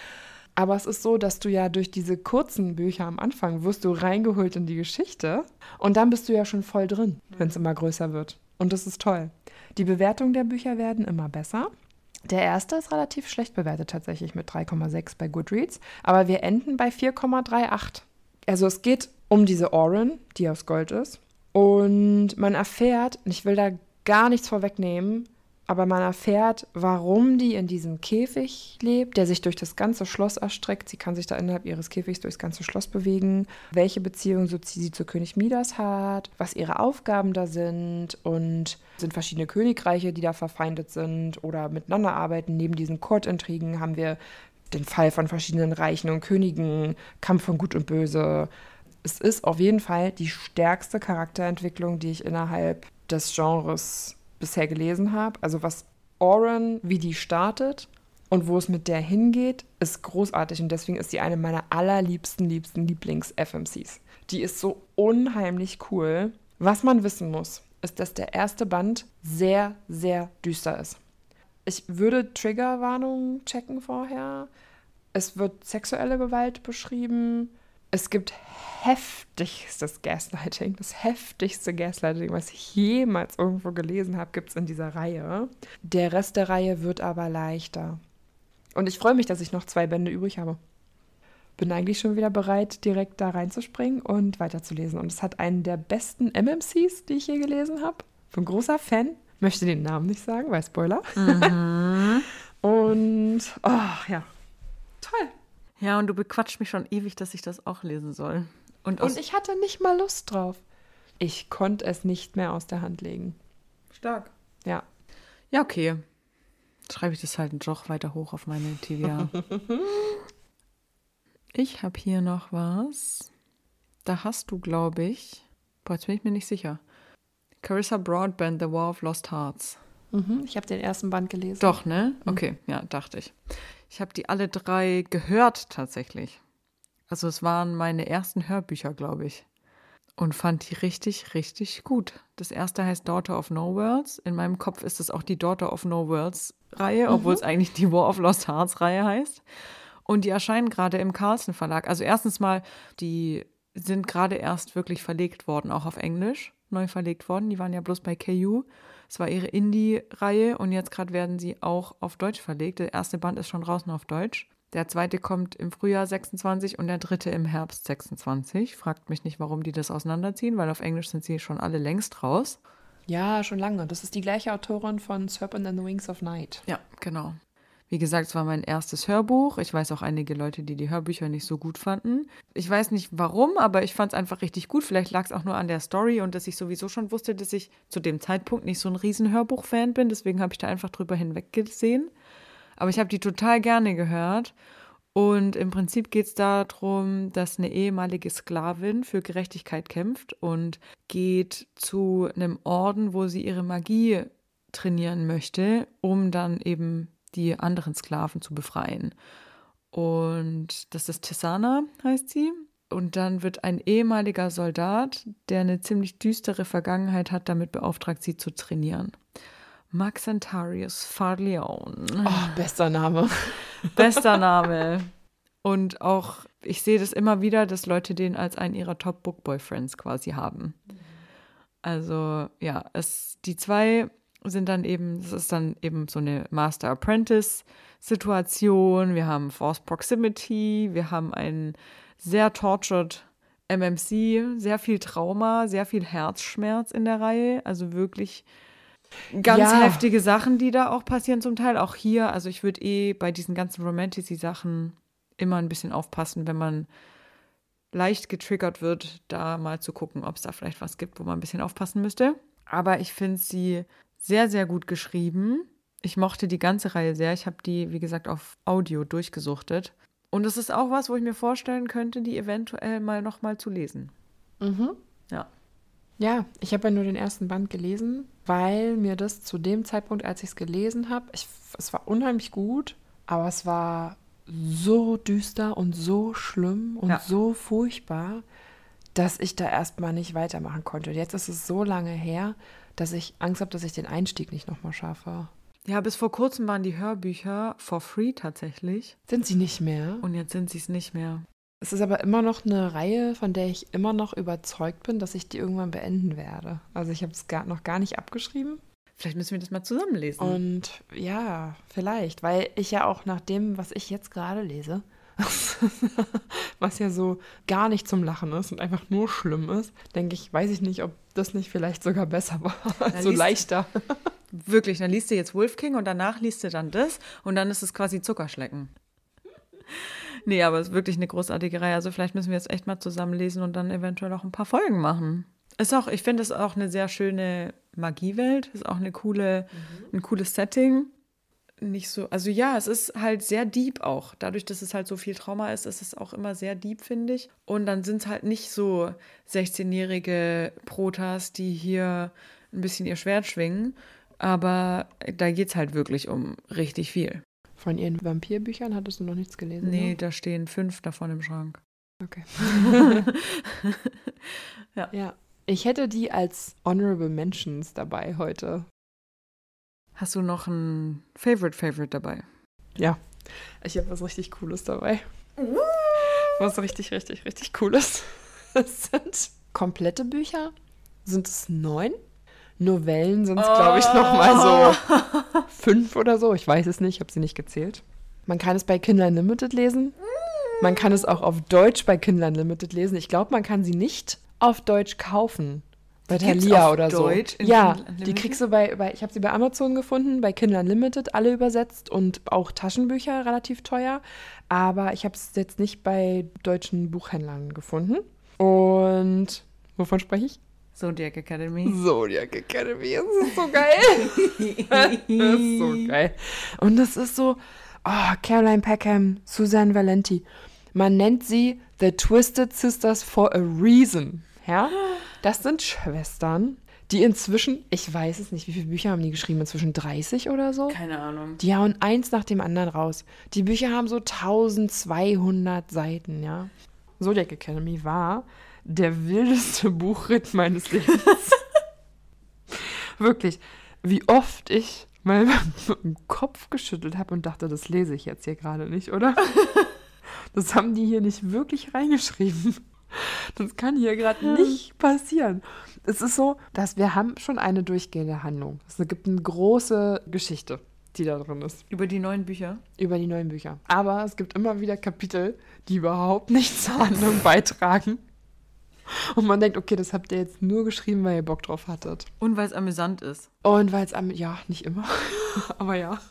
Aber es ist so, dass du ja durch diese kurzen Bücher am Anfang wirst du reingeholt in die Geschichte und dann bist du ja schon voll drin, wenn es immer größer wird. Und das ist toll. Die Bewertungen der Bücher werden immer besser. Der erste ist relativ schlecht bewertet tatsächlich mit 3,6 bei Goodreads, aber wir enden bei 4,38. Also es geht um diese Oren, die aus Gold ist. Und man erfährt, und ich will da gar nichts vorwegnehmen, aber man erfährt, warum die in diesem Käfig lebt, der sich durch das ganze Schloss erstreckt. Sie kann sich da innerhalb ihres Käfigs durchs ganze Schloss bewegen, welche Beziehung sie zu König Midas hat, was ihre Aufgaben da sind und sind verschiedene Königreiche, die da verfeindet sind oder miteinander arbeiten. Neben diesen Court-Intrigen haben wir den Fall von verschiedenen Reichen und Königen, Kampf von Gut und Böse. Es ist auf jeden Fall die stärkste Charakterentwicklung, die ich innerhalb des Genres bisher gelesen habe. Also was Oren, wie die startet und wo es mit der hingeht, ist großartig. Und deswegen ist sie eine meiner allerliebsten Lieblings-FMCs. Die ist so unheimlich cool. Was man wissen muss, ist, dass der erste Band sehr, sehr düster ist. Ich würde Triggerwarnungen checken vorher. Es wird sexuelle Gewalt beschrieben. Es gibt heftigstes Gaslighting. Das heftigste Gaslighting, was ich jemals irgendwo gelesen habe, gibt es in dieser Reihe. Der Rest der Reihe wird aber leichter. Und ich freue mich, dass ich noch 2 Bände übrig habe. Bin eigentlich schon wieder bereit, direkt da reinzuspringen und weiterzulesen. Und es hat einen der besten MMCs, die ich je gelesen habe. Bin großer Fan. Möchte den Namen nicht sagen, weil Spoiler. Mhm. Und, oh ja, toll. Ja, und du bequatscht mich schon ewig, dass ich das auch lesen soll. Und ich hatte nicht mal Lust drauf. Ich konnte es nicht mehr aus der Hand legen. Stark. Ja. Ja, okay. Schreibe ich das halt noch weiter hoch auf meine TVA. Ich habe hier noch was. Da hast du, glaube ich, jetzt bin ich mir nicht sicher. Carissa Broadbent, The War of Lost Hearts. Ich habe den ersten Band gelesen. Doch, ne? Okay, ja, dachte ich. Ich habe die alle 3 gehört tatsächlich. Also es waren meine ersten Hörbücher, glaube ich. Und fand die richtig, richtig gut. Das erste heißt Daughter of No Worlds. In meinem Kopf ist es auch die Daughter of No Worlds Reihe, obwohl es eigentlich die War of Lost Hearts Reihe heißt. Und die erscheinen gerade im Carlsen Verlag. Also erstens mal, die sind gerade erst wirklich verlegt worden, auch auf Englisch, neu verlegt worden. Die waren ja bloß bei KU. Es war ihre Indie-Reihe und jetzt gerade werden sie auch auf Deutsch verlegt. Der erste Band ist schon draußen auf Deutsch. Der zweite kommt im Frühjahr 26 und der dritte im Herbst 26. Fragt mich nicht, warum die das auseinanderziehen, weil auf Englisch sind sie schon alle längst raus. Ja, schon lange. Das ist die gleiche Autorin von Serpent and the Wings of Night. Ja, genau. Wie gesagt, es war mein erstes Hörbuch. Ich weiß auch einige Leute, die die Hörbücher nicht so gut fanden. Ich weiß nicht warum, aber ich fand es einfach richtig gut. Vielleicht lag es auch nur an der Story und dass ich sowieso schon wusste, dass ich zu dem Zeitpunkt nicht so ein riesen Hörbuch-Fan bin. Deswegen habe ich da einfach drüber hinweggesehen. Aber ich habe die total gerne gehört. Und im Prinzip geht es darum, dass eine ehemalige Sklavin für Gerechtigkeit kämpft und geht zu einem Orden, wo sie ihre Magie trainieren möchte, um dann eben die anderen Sklaven zu befreien. Und das ist Tessana, heißt sie. Und dann wird ein ehemaliger Soldat, der eine ziemlich düstere Vergangenheit hat, damit beauftragt, sie zu trainieren. Maxentarius Farleon. Oh, bester Name. Bester Name. Und auch, ich sehe das immer wieder, dass Leute den als einen ihrer Top-Book-Boyfriends quasi haben. Also, ja, die 2 sind dann eben, das ist dann eben so eine Master-Apprentice-Situation. Wir haben Forced Proximity, wir haben einen sehr tortured MMC, sehr viel Trauma, sehr viel Herzschmerz in der Reihe. Also wirklich ganz heftige Sachen, die da auch passieren zum Teil. Auch hier, also ich würde bei diesen ganzen Romantasy-Sachen immer ein bisschen aufpassen, wenn man leicht getriggert wird, da mal zu gucken, ob es da vielleicht was gibt, wo man ein bisschen aufpassen müsste. Aber ich finde sie sehr, sehr gut geschrieben. Ich mochte die ganze Reihe sehr. Ich habe die, wie gesagt, auf Audio durchgesuchtet. Und es ist auch was, wo ich mir vorstellen könnte, die eventuell nochmal zu lesen. Ja. Ja, ich habe ja nur den ersten Band gelesen, weil mir das zu dem Zeitpunkt, als ich es gelesen habe, es war unheimlich gut, aber es war so düster und so schlimm und so furchtbar, dass ich da erstmal nicht weitermachen konnte. Jetzt ist es so lange her, dass ich Angst habe, dass ich den Einstieg nicht nochmal schaffe. Ja, bis vor kurzem waren die Hörbücher for free tatsächlich. Sind sie nicht mehr? Und jetzt sind sie es nicht mehr. Es ist aber immer noch eine Reihe, von der ich immer noch überzeugt bin, dass ich die irgendwann beenden werde. Also ich habe es noch gar nicht abgeschrieben. Vielleicht müssen wir das mal zusammenlesen. Und ja, vielleicht, weil ich ja auch nach dem, was ich jetzt gerade lese, was ja so gar nicht zum Lachen ist und einfach nur schlimm ist, denke ich, weiß ich nicht, ob das nicht vielleicht sogar besser war, so leichter. Wirklich, dann liest du jetzt Wolf King und danach liest du dann das und dann ist es quasi Zuckerschlecken. Nee, aber es ist wirklich eine großartige Reihe. Also vielleicht müssen wir jetzt echt mal zusammenlesen und dann eventuell auch ein paar Folgen machen. Ich finde es auch eine sehr schöne Magiewelt. Ist auch ein cooles Setting. Nicht so, also ja, es ist halt sehr deep auch. Dadurch, dass es halt so viel Trauma ist es auch immer sehr deep, finde ich. Und dann sind es halt nicht so 16-jährige Protas, die hier ein bisschen ihr Schwert schwingen. Aber da geht es halt wirklich um richtig viel. Von ihren Vampirbüchern hattest du noch nichts gelesen? Nee, ne? da stehen 5 davon im Schrank. Okay. Ja. Ja. Ich hätte die als Honorable Mentions dabei heute. Hast du noch ein Favorite dabei? Ja. Ich habe was richtig Cooles dabei. Was richtig, richtig, richtig Cooles. Es sind komplette Bücher. Sind es 9? Novellen sind es, glaube ich, noch mal so 5 oder so. Ich weiß es nicht, ich habe sie nicht gezählt. Man kann es bei Kindle Unlimited lesen. Man kann es auch auf Deutsch bei Kindle Unlimited lesen. Ich glaube, man kann sie nicht auf Deutsch kaufen. Bei Thalia oder so. Deutsch in Ja, Kindle Unlimited? die kriegst du ich habe sie bei Amazon gefunden, bei Kindle Unlimited, alle übersetzt und auch Taschenbücher relativ teuer. Aber ich habe es jetzt nicht bei deutschen Buchhändlern gefunden. Und wovon spreche ich? Zodiac Academy. Zodiac Academy, das ist so geil. Das ist so geil. Und das ist so, Caroline Peckham, Suzanne Valenti. Man nennt sie The Twisted Sisters for a reason. Ja? Das sind Schwestern, die inzwischen, ich weiß es nicht, wie viele Bücher haben die geschrieben? Inzwischen 30 oder so? Keine Ahnung. Die hauen eins nach dem anderen raus. Die Bücher haben so 1200 Seiten, ja. Zodiac Academy war der wildeste Buchritt meines Lebens. Wirklich, wie oft ich mal mit dem Kopf geschüttelt habe und dachte, das lese ich jetzt hier gerade nicht, oder? Das haben die hier nicht wirklich reingeschrieben. Das kann hier gerade nicht passieren. Es ist so, dass wir haben schon eine durchgehende Handlung. Es gibt eine große Geschichte, die da drin ist. Über die 9 Bücher? Über die 9 Bücher. Aber es gibt immer wieder Kapitel, die überhaupt nicht zur Handlung beitragen. Und man denkt, okay, das habt ihr jetzt nur geschrieben, weil ihr Bock drauf hattet. Und weil es amüsant ist. Und weil es ja, nicht immer, aber ja.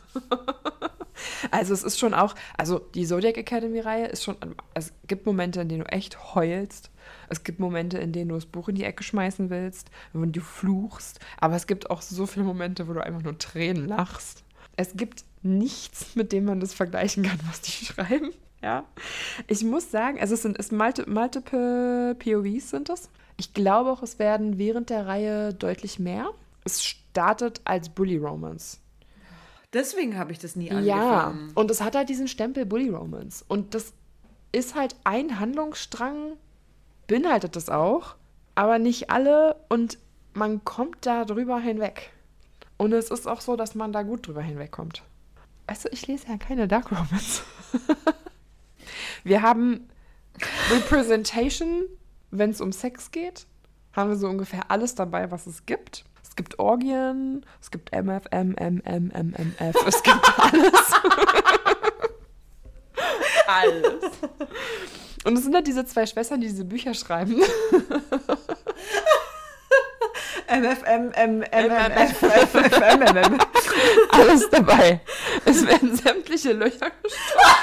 Also es ist schon auch, also die Zodiac Academy-Reihe ist schon, es gibt Momente, in denen du echt heulst. Es gibt Momente, in denen du das Buch in die Ecke schmeißen willst, wenn du fluchst. Aber es gibt auch so viele Momente, wo du einfach nur Tränen lachst. Es gibt nichts, mit dem man das vergleichen kann, was die schreiben. Ja, ich muss sagen, also es sind multiple POVs sind es. Ich glaube auch, es werden während der Reihe deutlich mehr. Es startet als Bully Romance. Deswegen habe ich das nie Ja, angefangen. und es hat halt diesen Stempel Bully Romance. Und das ist halt ein Handlungsstrang, beinhaltet das auch, aber nicht alle und man kommt da drüber hinweg. Und es ist auch so, dass man da gut drüber hinwegkommt. Also ich lese ja keine Dark Romance. Wir haben Representation, wenn es um Sex geht, haben wir so ungefähr alles dabei, was es gibt. Es gibt Orgien, es gibt MFM, MMF, es gibt alles. Alles. Und es sind halt diese 2 Schwestern, die diese Bücher schreiben. MFM, Alles dabei. Es werden sämtliche Löcher gestochen.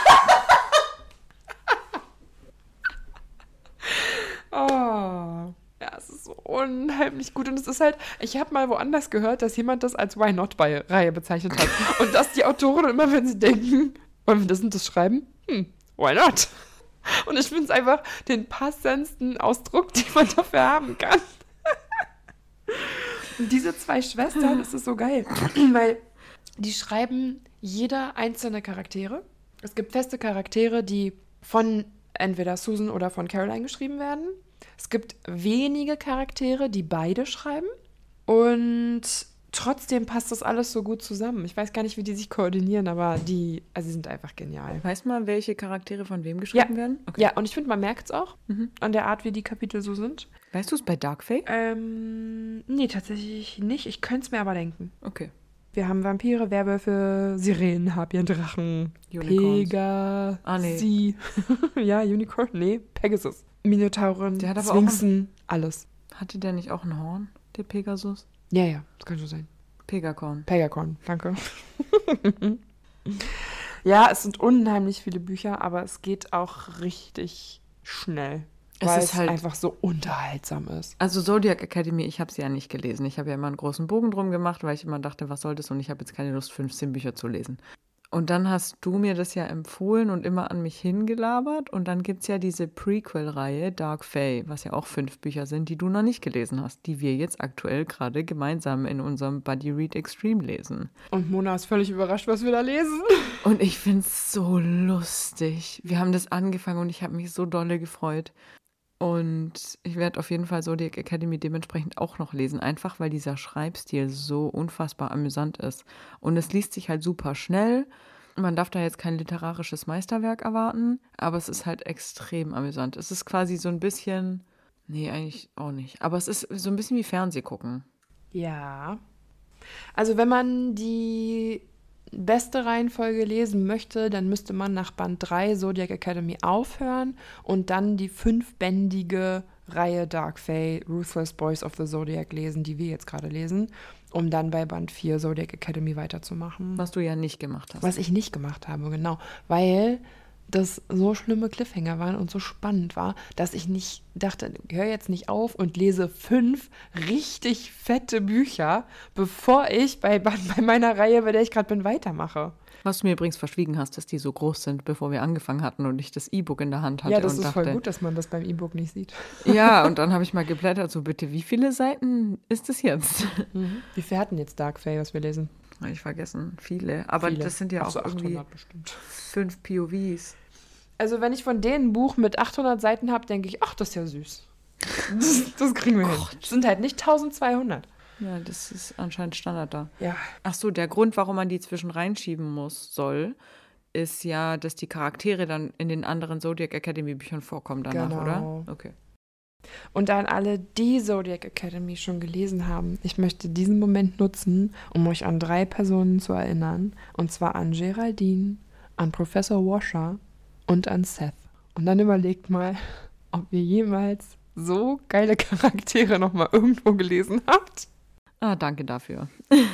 Oh. Ja, es ist so unheimlich gut. Und es ist halt, ich habe mal woanders gehört, dass jemand das als Why Not-Reihe bezeichnet hat. Und dass die Autoren immer, wenn sie denken, wollen wir das und das schreiben? Why not? Und ich finde es einfach den passendsten Ausdruck, den man dafür haben kann. Und diese 2 Schwestern, das ist so geil, weil die schreiben jeder einzelne Charaktere. Es gibt feste Charaktere, die von entweder Susan oder von Caroline geschrieben werden. Es gibt wenige Charaktere, die beide schreiben. Und trotzdem passt das alles so gut zusammen. Ich weiß gar nicht, wie die sich koordinieren, aber die sind einfach genial. Weißt du mal, welche Charaktere von wem geschrieben werden? Okay. Ja, und ich finde, man merkt es auch an der Art, wie die Kapitel so sind. Weißt du es bei Dark Fae? Nee, tatsächlich nicht. Ich könnte es mir aber denken. Okay. Wir haben Vampire, Werwölfe, Sirenen, Harpien, Drachen, Unicorns. Pegasus. Ja, Unicorn, nee, Pegasus. Minotauren, Der hat aber Sphinxen, alles. Hatte der nicht auch ein Horn, der Pegasus? Ja, das kann schon sein. Pegacorn. Pegacorn, danke. Ja, es sind unheimlich viele Bücher, aber es geht auch richtig schnell. Weil es halt einfach so unterhaltsam ist. Also Zodiac Academy, ich habe sie ja nicht gelesen. Ich habe ja immer einen großen Bogen drum gemacht, weil ich immer dachte, was soll das? Und ich habe jetzt keine Lust, 15 Bücher zu lesen. Und dann hast du mir das ja empfohlen und immer an mich hingelabert. Und dann gibt es ja diese Prequel-Reihe Dark Fae, was ja auch 5 Bücher sind, die du noch nicht gelesen hast, die wir jetzt aktuell gerade gemeinsam in unserem Buddy Read Extreme lesen. Und Mona ist völlig überrascht, was wir da lesen. Und ich finde es so lustig. Wir haben das angefangen und ich habe mich so dolle gefreut. Und ich werde auf jeden Fall Zodiac Academy dementsprechend auch noch lesen, einfach weil dieser Schreibstil so unfassbar amüsant ist. Und es liest sich halt super schnell. Man darf da jetzt kein literarisches Meisterwerk erwarten, aber es ist halt extrem amüsant. Es ist quasi so ein bisschen, nee, eigentlich auch nicht, aber es ist so ein bisschen wie Fernsehgucken. Ja. Also wenn man die beste Reihenfolge lesen möchte, dann müsste man nach Band 3 Zodiac Academy aufhören und dann die 5-bändige Reihe Dark Fae, Ruthless Boys of the Zodiac lesen, die wir jetzt gerade lesen, um dann bei Band 4 Zodiac Academy weiterzumachen. Was du ja nicht gemacht hast. Was ich nicht gemacht habe, genau. Weil das so schlimme Cliffhanger waren und so spannend war, dass ich nicht dachte, hör jetzt nicht auf und lese 5 richtig fette Bücher, bevor ich bei meiner Reihe, bei der ich gerade bin, weitermache. Was du mir übrigens verschwiegen hast, dass die so groß sind, bevor wir angefangen hatten und ich das E-Book in der Hand hatte. Ja, das und ist dachte, voll gut, dass man das beim E-Book nicht sieht. Ja, und dann habe ich mal geblättert, so bitte, wie viele Seiten ist es jetzt? Wie viel hatten jetzt Dark Fae, was wir lesen? Habe ich vergessen, viele. Aber das sind ja auch so irgendwie 5 POVs. Also wenn ich von denen ein Buch mit 800 Seiten habe, denke ich, ach, das ist ja süß. Das kriegen wir hin. Das sind halt nicht 1200. Ja, das ist anscheinend Standard da. Ja. Ach so, der Grund, warum man die zwischen reinschieben soll, ist ja, dass die Charaktere dann in den anderen Zodiac Academy Büchern vorkommen danach, Genau. oder? Okay. Und an alle, die Zodiac Academy schon gelesen haben, ich möchte diesen Moment nutzen, um euch an 3 Personen zu erinnern. Und zwar an Geraldine, an Professor Washer und an Seth. Und dann überlegt mal, ob ihr jemals so geile Charaktere nochmal irgendwo gelesen habt. Ah, danke dafür.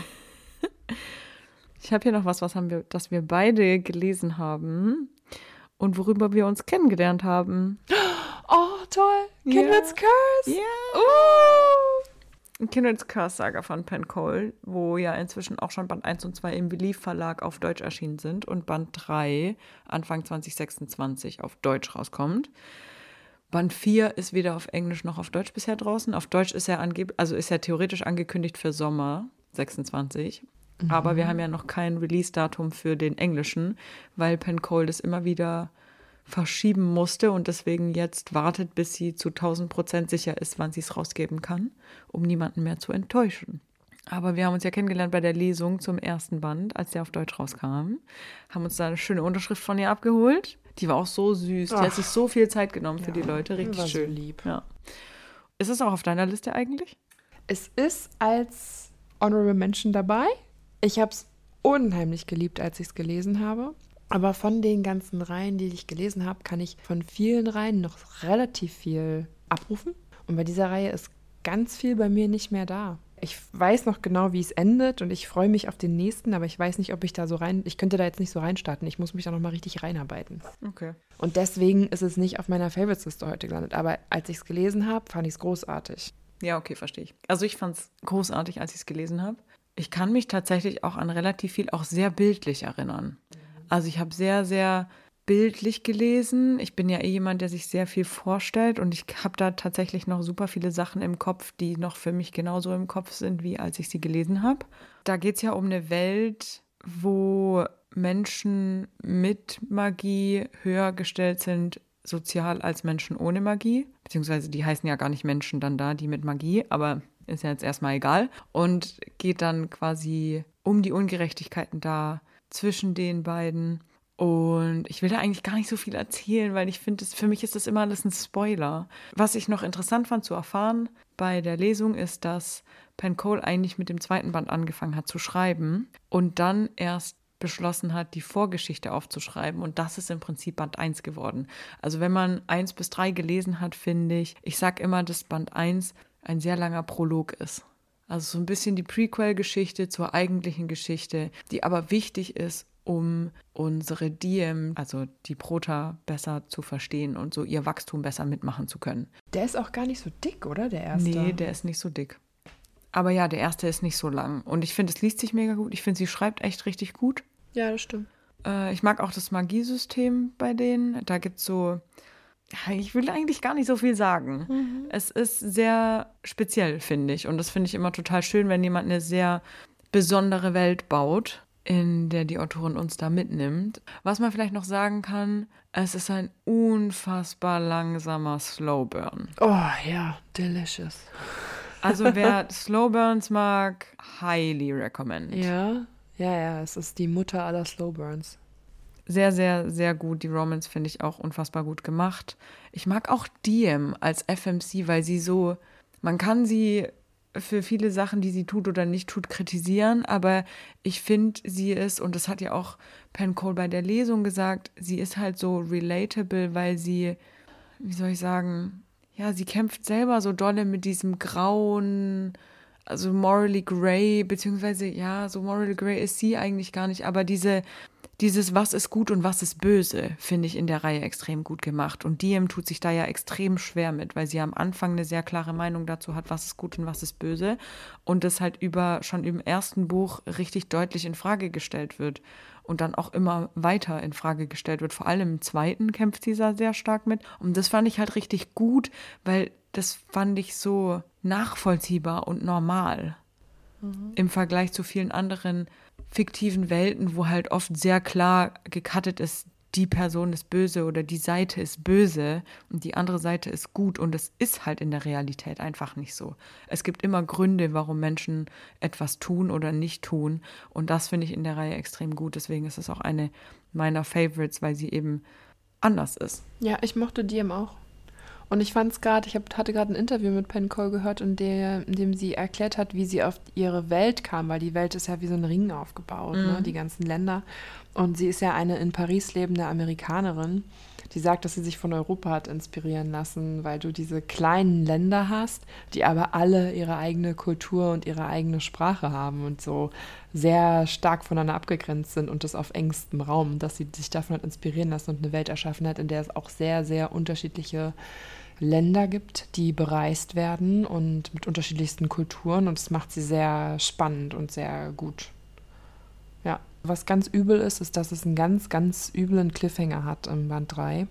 Ich habe hier noch was das wir beide gelesen haben und worüber wir uns kennengelernt haben. Oh, toll. Kindred's Curse. Ja. Kindred's Curse Saga von Penn Cole, wo ja inzwischen auch schon Band 1 und 2 im Belief Verlag auf Deutsch erschienen sind und Band 3 Anfang 2026 auf Deutsch rauskommt. Band 4 ist weder auf Englisch noch auf Deutsch bisher draußen. Auf Deutsch ist er theoretisch angekündigt für Sommer 26. Aber wir haben ja noch kein Release-Datum für den Englischen, weil Penn Cole das immer wieder verschieben musste und deswegen jetzt wartet, bis sie zu 1000% sicher ist, wann sie es rausgeben kann, um niemanden mehr zu enttäuschen. Aber wir haben uns ja kennengelernt bei der Lesung zum ersten Band, als der auf Deutsch rauskam. Haben uns da eine schöne Unterschrift von ihr abgeholt. Die war auch so süß. Die hat sich so viel Zeit genommen für die Leute. Richtig war schön. So lieb. Ja. Ist es auch auf deiner Liste eigentlich? Es ist als Honorable Mention dabei. Ich habe es unheimlich geliebt, als ich es gelesen habe. Aber von den ganzen Reihen, die ich gelesen habe, kann ich von vielen Reihen noch relativ viel abrufen. Und bei dieser Reihe ist ganz viel bei mir nicht mehr da. Ich weiß noch genau, wie es endet und ich freue mich auf den nächsten, aber ich weiß nicht, ob ich da so ich könnte da jetzt nicht so reinstarten. Ich muss mich da nochmal richtig reinarbeiten. Okay. Und deswegen ist es nicht auf meiner Favorites-Liste heute gelandet. Aber als ich es gelesen habe, fand ich es großartig. Ja, okay, verstehe ich. Also ich fand es großartig, als ich es gelesen habe. Ich kann mich tatsächlich auch an relativ viel, auch sehr bildlich erinnern. Also ich habe sehr, sehr bildlich gelesen. Ich bin ja jemand, der sich sehr viel vorstellt und ich habe da tatsächlich noch super viele Sachen im Kopf, die noch für mich genauso im Kopf sind, wie als ich sie gelesen habe. Da geht es ja um eine Welt, wo Menschen mit Magie höher gestellt sind sozial als Menschen ohne Magie. Beziehungsweise die heißen ja gar nicht Menschen dann da, die mit Magie, aber ist ja jetzt erstmal egal. Und geht dann quasi um die Ungerechtigkeiten da zwischen den beiden. Und ich will da eigentlich gar nicht so viel erzählen, weil ich finde, für mich ist das immer alles ein Spoiler. Was ich noch interessant fand zu erfahren bei der Lesung ist, dass Penn Cole eigentlich mit dem zweiten Band angefangen hat zu schreiben und dann erst beschlossen hat, die Vorgeschichte aufzuschreiben. Und das ist im Prinzip Band 1 geworden. Also wenn man 1 bis 3 gelesen hat, finde ich sage immer, dass Band 1 ein sehr langer Prolog ist. Also so ein bisschen die Prequel-Geschichte zur eigentlichen Geschichte, die aber wichtig ist, um unsere Diem, also die Prota, besser zu verstehen und so ihr Wachstum besser mitmachen zu können. Der ist auch gar nicht so dick, oder, der erste? Nee, der ist nicht so dick. Aber ja, der erste ist nicht so lang. Und ich finde, es liest sich mega gut. Ich finde, sie schreibt echt richtig gut. Ja, das stimmt. Ich mag auch das Magiesystem bei denen. Da gibt es so, ich will eigentlich gar nicht so viel sagen. Es ist sehr speziell, finde ich. Und das finde ich immer total schön, wenn jemand eine sehr besondere Welt baut, in der die Autorin uns da mitnimmt. Was man vielleicht noch sagen kann, es ist ein unfassbar langsamer Slowburn. Oh ja, delicious. Also wer Slowburns mag, highly recommend. Ja, es ist die Mutter aller Slowburns. Sehr, sehr, sehr gut. Die Romance finde ich auch unfassbar gut gemacht. Ich mag auch Diem als FMC, weil sie so, man kann sie für viele Sachen, die sie tut oder nicht tut, kritisieren, aber ich finde, sie ist, und das hat ja auch Penn Cole bei der Lesung gesagt, sie ist halt so relatable, weil sie, wie soll ich sagen, ja, sie kämpft selber so dolle mit diesem grauen, also morally grey, beziehungsweise, ja, so morally grey ist sie eigentlich gar nicht, aber dieses, was ist gut und was ist böse, finde ich in der Reihe extrem gut gemacht. Und Diem tut sich da ja extrem schwer mit, weil sie am Anfang eine sehr klare Meinung dazu hat, was ist gut und was ist böse. Und das halt schon im ersten Buch richtig deutlich in Frage gestellt wird. Und dann auch immer weiter in Frage gestellt wird. Vor allem im zweiten kämpft sie da sehr stark mit. Und das fand ich halt richtig gut, weil das fand ich so nachvollziehbar und normal. Im Vergleich zu vielen anderen fiktiven Welten, wo halt oft sehr klar gecuttet ist, die Person ist böse oder die Seite ist böse und die andere Seite ist gut. Und es ist halt in der Realität einfach nicht so. Es gibt immer Gründe, warum Menschen etwas tun oder nicht tun. Und das finde ich in der Reihe extrem gut. Deswegen ist es auch eine meiner Favorites, weil sie eben anders ist. Ja, ich mochte Diem auch. Und ich fand es gerade, hatte gerade ein Interview mit Penn Cole gehört, in dem sie erklärt hat, wie sie auf ihre Welt kam, weil die Welt ist ja wie so ein Ring aufgebaut, ne, die ganzen Länder. Und sie ist ja eine in Paris lebende Amerikanerin, die sagt, dass sie sich von Europa hat inspirieren lassen, weil du diese kleinen Länder hast, die aber alle ihre eigene Kultur und ihre eigene Sprache haben und so sehr stark voneinander abgegrenzt sind und das auf engstem Raum, dass sie sich davon hat inspirieren lassen und eine Welt erschaffen hat, in der es auch sehr, sehr unterschiedliche Länder gibt, die bereist werden und mit unterschiedlichsten Kulturen und das macht sie sehr spannend und sehr gut. Ja, was ganz übel ist, dass es einen ganz, ganz üblen Cliffhanger hat im Band 3.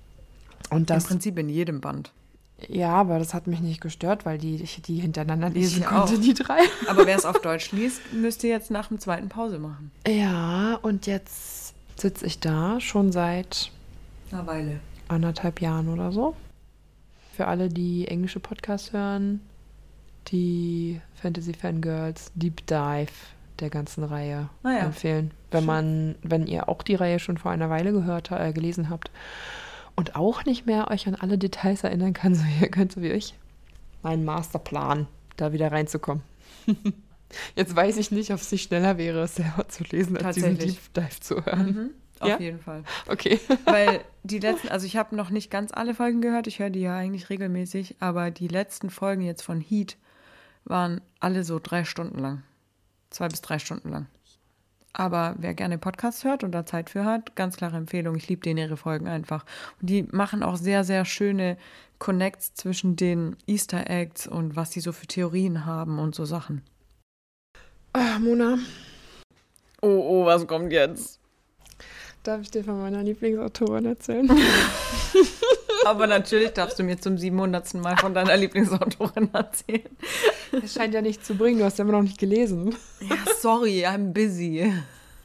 Und das, im Prinzip in jedem Band. Ja, aber das hat mich nicht gestört, weil ich die hintereinander lesen Ich konnte, auch. die 3. Aber wer es auf Deutsch liest, müsste jetzt nach dem zweiten Pause machen. Ja, und jetzt sitze ich da schon seit Eine Weile. 1,5 Jahren oder so. Für alle, die englische Podcasts hören, die Fantasy Fangirls Deep Dive der ganzen Reihe empfehlen. Wenn ihr auch die Reihe schon vor einer Weile gelesen habt und auch nicht mehr euch an alle Details erinnern könnt, so wie ich. Mein Masterplan, da wieder reinzukommen. Jetzt weiß ich nicht, ob es nicht schneller wäre, es selber zu lesen, als diesen Deep Dive zu hören. Auf jeden Fall. Okay. Weil die letzten, also ich habe noch nicht ganz alle Folgen gehört, ich höre die ja eigentlich regelmäßig, aber die letzten Folgen jetzt von Heat waren alle so 3 Stunden lang. 2 bis 3 Stunden lang. Aber wer gerne Podcasts hört und da Zeit für hat, ganz klare Empfehlung. Ich liebe denen ihre Folgen einfach. Und die machen auch sehr, sehr schöne Connects zwischen den Easter Eggs und was die so für Theorien haben und so Sachen. Ach, Mona. Oh, was kommt jetzt? Darf ich dir von meiner Lieblingsautorin erzählen? Aber natürlich darfst du mir zum 700. Mal von deiner Lieblingsautorin erzählen. Es scheint ja nichts zu bringen, du hast ja immer noch nicht gelesen. Ja, sorry, I'm busy.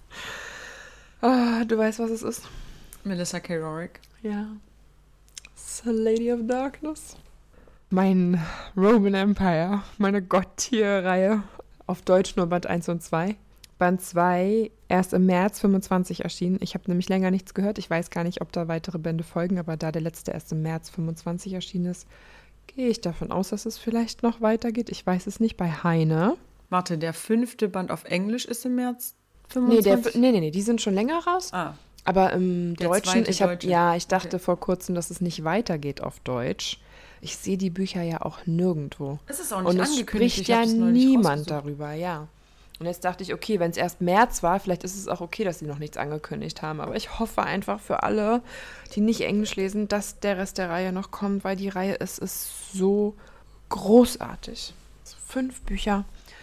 Du weißt, was es ist? Melissa K. Rorick. Ja. It's a Lady of Darkness. Mein Roman Empire, meine Gott-Tier-Reihe. Auf Deutsch nur Band 1 und 2. Band 2 erst im März 25 erschienen. Ich habe nämlich länger nichts gehört. Ich weiß gar nicht, ob da weitere Bände folgen, aber da der letzte erst im März 25 erschienen ist, gehe ich davon aus, dass es vielleicht noch weitergeht. Ich weiß es nicht, bei Heine. Warte, der 5. Band auf Englisch ist im März 25? Nee, die sind schon länger raus. Aber im Der Deutschen, zweite Deutsche. ich dachte vor kurzem, dass es nicht weitergeht auf Deutsch. Ich sehe die Bücher ja auch nirgendwo. Es ist auch nicht Und es angekündigt. spricht Ich ja hab's neulich niemand rausgesucht. darüber, ja. Und jetzt dachte ich, okay, wenn es erst März war, vielleicht ist es auch okay, dass sie noch nichts angekündigt haben. Aber ich hoffe einfach für alle, die nicht Englisch lesen, dass der Rest der Reihe noch kommt, weil die Reihe ist so großartig. 5 Bücher.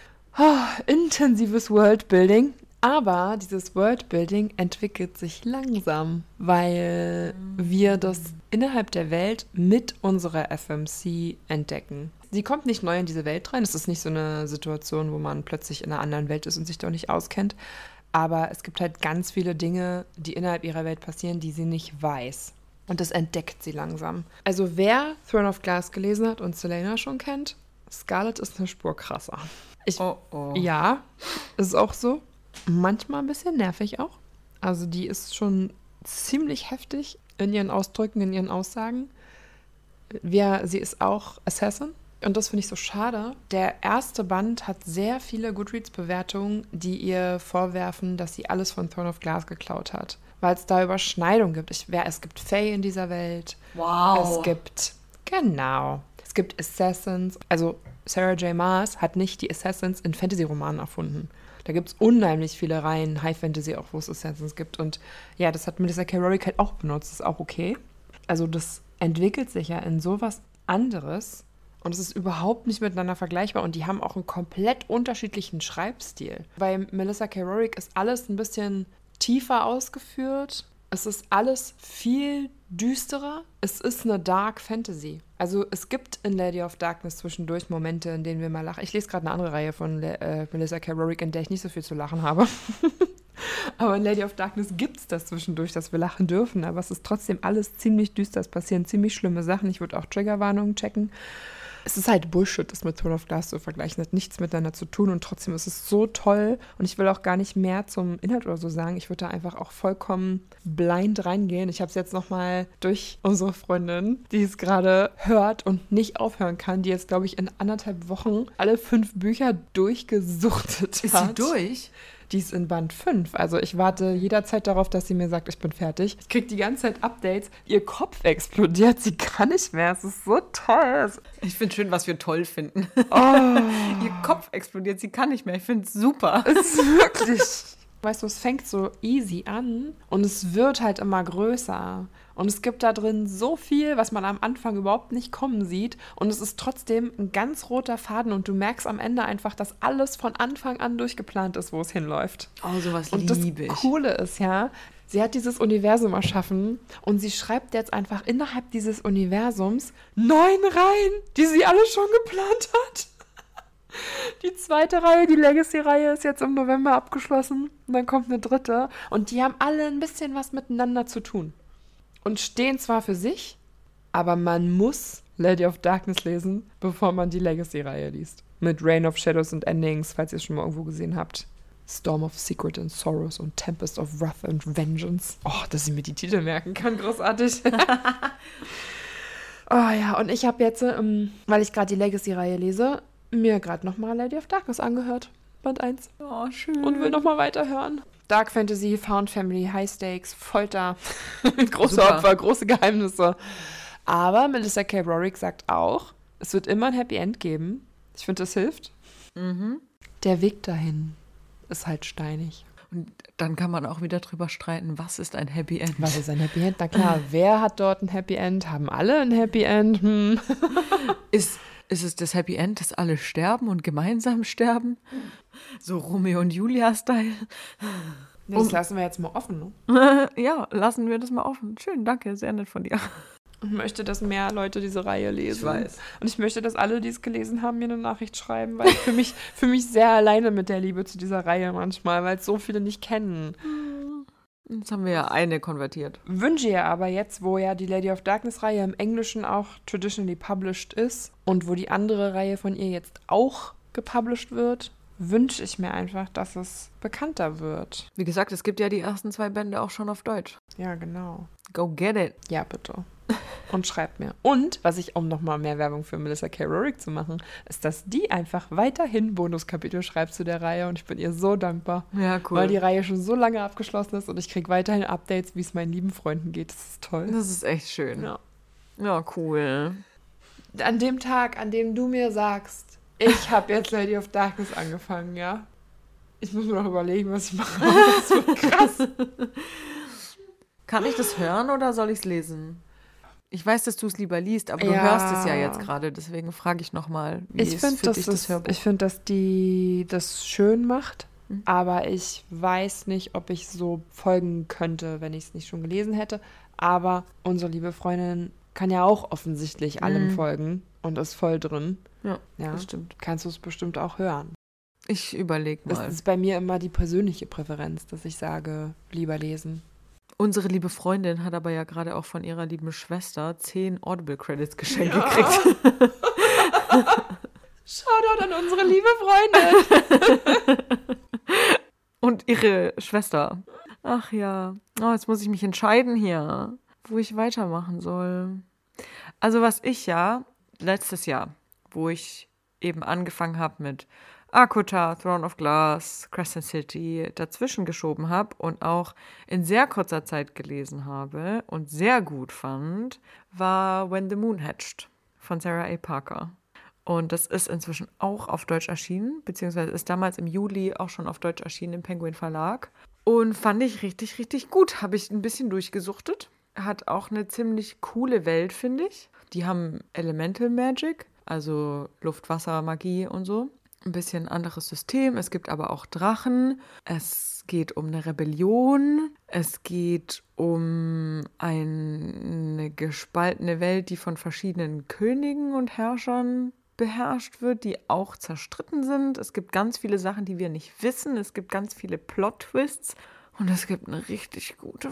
Intensives Worldbuilding. Aber dieses Worldbuilding entwickelt sich langsam, weil wir das innerhalb der Welt mit unserer FMC entdecken. Sie kommt nicht neu in diese Welt rein. Es ist nicht so eine Situation, wo man plötzlich in einer anderen Welt ist und sich doch nicht auskennt. Aber es gibt halt ganz viele Dinge, die innerhalb ihrer Welt passieren, die sie nicht weiß. Und das entdeckt sie langsam. Also wer Throne of Glass gelesen hat und Celaena schon kennt, Scarlett ist eine Spur krasser. Ja, ist auch so. Manchmal ein bisschen nervig auch. Also die ist schon ziemlich heftig in ihren Ausdrücken, in ihren Aussagen. Sie ist auch Assassin. Und das finde ich so schade. Der erste Band hat sehr viele Goodreads-Bewertungen, die ihr vorwerfen, dass sie alles von Throne of Glass geklaut hat. Weil es da Überschneidungen gibt. Es gibt Fae in dieser Welt. Wow. Es gibt Assassins. Also Sarah J. Maas hat nicht die Assassins in Fantasy-Romanen erfunden. Da gibt es unheimlich viele Reihen, High Fantasy auch, wo es Assassins gibt. Und ja, das hat Melissa K. Rorick halt auch benutzt. Das ist auch okay. Also das entwickelt sich ja in sowas anderes. Und es ist überhaupt nicht miteinander vergleichbar. Und die haben auch einen komplett unterschiedlichen Schreibstil. Bei Melissa K. Rorick ist alles ein bisschen tiefer ausgeführt. Es ist alles viel düsterer. Es ist eine Dark Fantasy. Also es gibt in Lady of Darkness zwischendurch Momente, in denen wir mal lachen. Ich lese gerade eine andere Reihe von Melissa K. Rorick, in der ich nicht so viel zu lachen habe. Aber in Lady of Darkness gibt es das zwischendurch, dass wir lachen dürfen. Aber es ist trotzdem alles ziemlich düster. Es passieren ziemlich schlimme Sachen. Ich würde auch Triggerwarnungen checken. Es ist halt Bullshit, das mit Throne of Glass zu vergleichen. Das hat nichts miteinander zu tun und trotzdem ist es so toll. Und ich will auch gar nicht mehr zum Inhalt oder so sagen. Ich würde da einfach auch vollkommen blind reingehen. Ich habe es jetzt nochmal durch unsere Freundin, die es gerade hört und nicht aufhören kann, die jetzt, glaube ich, in 1,5 Wochen alle 5 Bücher durchgesuchtet hat. Ist sie durch? Die ist in Band 5. Also ich warte jederzeit darauf, dass sie mir sagt, ich bin fertig. Ich kriege die ganze Zeit Updates. Ihr Kopf explodiert. Sie kann nicht mehr. Es ist so toll. Ich finde schön, was wir toll finden. Oh. Ihr Kopf explodiert. Sie kann nicht mehr. Ich finde es super. Es ist wirklich... Weißt du, es fängt so easy an und es wird halt immer größer. Und es gibt da drin so viel, was man am Anfang überhaupt nicht kommen sieht. Und es ist trotzdem ein ganz roter Faden und du merkst am Ende einfach, dass alles von Anfang an durchgeplant ist, wo es hinläuft. Oh, sowas und liebe ich. Das Coole ist ja, sie hat dieses Universum erschaffen und sie schreibt jetzt einfach innerhalb dieses Universums 9 Reihen, die sie alle schon geplant hat. Die zweite Reihe, die Legacy-Reihe, ist jetzt im November abgeschlossen. Und dann kommt eine dritte. Und die haben alle ein bisschen was miteinander zu tun. Und stehen zwar für sich, aber man muss Lady of Darkness lesen, bevor man die Legacy-Reihe liest. Mit Reign of Shadows and Endings, falls ihr es schon mal irgendwo gesehen habt. Storm of Secret and Sorrows und Tempest of Wrath and Vengeance. Oh, dass ich mir die Titel merken kann, großartig. Oh ja, und ich habe jetzt, weil ich gerade die Legacy-Reihe lese, mir gerade nochmal Lady of Darkness angehört. Band 1. Oh, schön. Und will nochmal weiterhören. Dark Fantasy, Found Family, High Stakes, Folter, große Super. Opfer, große Geheimnisse. Aber Melissa K. Rorick sagt auch, es wird immer ein Happy End geben. Ich finde, das hilft. Mhm. Der Weg dahin ist halt steinig. Und dann kann man auch wieder drüber streiten, was ist ein Happy End? Was ist ein Happy End? Na klar, wer hat dort ein Happy End? Haben alle ein Happy End? Ist es das Happy End, dass alle sterben und gemeinsam sterben? So Romeo und Julia-Style? Das lassen wir jetzt mal offen, ne? Ja, lassen wir das mal offen. Schön, danke, sehr nett von dir. Ich möchte, dass mehr Leute diese Reihe lesen. Ich weiß. Und ich möchte, dass alle, die es gelesen haben, mir eine Nachricht schreiben, weil ich fühle mich sehr alleine mit der Liebe zu dieser Reihe manchmal, weil es so viele nicht kennen. Jetzt haben wir ja eine konvertiert. Wünsche ihr aber jetzt, wo ja die Lady of Darkness-Reihe im Englischen auch traditionally published ist und wo die andere Reihe von ihr jetzt auch gepublished wird, wünsche ich mir einfach, dass es bekannter wird. Wie gesagt, es gibt ja die ersten 2 Bände auch schon auf Deutsch. Ja, genau. Go get it. Ja, bitte. Und schreibt mir. Und, was ich, um nochmal mehr Werbung für Melissa K. Rorick zu machen, ist, dass die einfach weiterhin Bonuskapitel schreibt zu der Reihe und ich bin ihr so dankbar. Ja, cool. Weil die Reihe schon so lange abgeschlossen ist und ich kriege weiterhin Updates, wie es meinen lieben Freunden geht. Das ist toll. Das ist echt schön. Ja. Ja, cool. An dem Tag, an dem du mir sagst, ich habe jetzt Lady of Darkness angefangen, ja? Ich muss mir noch überlegen, was ich mache. Das wird krass. Kann ich das hören oder soll ich es lesen? Ich weiß, dass du es lieber liest, aber du Ja. hörst es ja jetzt gerade. Deswegen frage ich nochmal, wie Ich ist finde, für dich das Hörbuch? ich find, dass die das schön macht, aber ich weiß nicht, ob ich so folgen könnte, wenn ich es nicht schon gelesen hätte. Aber unsere liebe Freundin kann ja auch offensichtlich allem folgen und ist voll drin. Ja, Ja, das stimmt. kannst du es bestimmt auch hören. Ich überlege Das mal. ist bei mir immer die persönliche Präferenz, dass ich sage, lieber lesen. Unsere liebe Freundin hat aber ja gerade auch von ihrer lieben Schwester 10 Audible-Credits geschenkt gekriegt. Shoutout an unsere liebe Freundin. Und ihre Schwester. Ach ja. Oh, jetzt muss ich mich entscheiden hier, wo ich weitermachen soll. Also was ich ja letztes Jahr, wo ich eben angefangen habe mit Akuta, Throne of Glass, Crescent City dazwischen geschoben habe und auch in sehr kurzer Zeit gelesen habe und sehr gut fand, war When the Moon Hatched von Sarah A. Parker. Und das ist inzwischen auch auf Deutsch erschienen, beziehungsweise ist damals im Juli auch schon auf Deutsch erschienen im Penguin Verlag. Und fand ich richtig, richtig gut. Habe ich ein bisschen durchgesuchtet. Hat auch eine ziemlich coole Welt, finde ich. Die haben Elemental Magic, also Luft, Wasser, Magie und so. Ein bisschen anderes System. Es gibt aber auch Drachen. Es geht um eine Rebellion. Es geht um eine gespaltene Welt, die von verschiedenen Königen und Herrschern beherrscht wird, die auch zerstritten sind. Es gibt ganz viele Sachen, die wir nicht wissen. Es gibt ganz viele Plot-Twists. Und es gibt eine richtig gute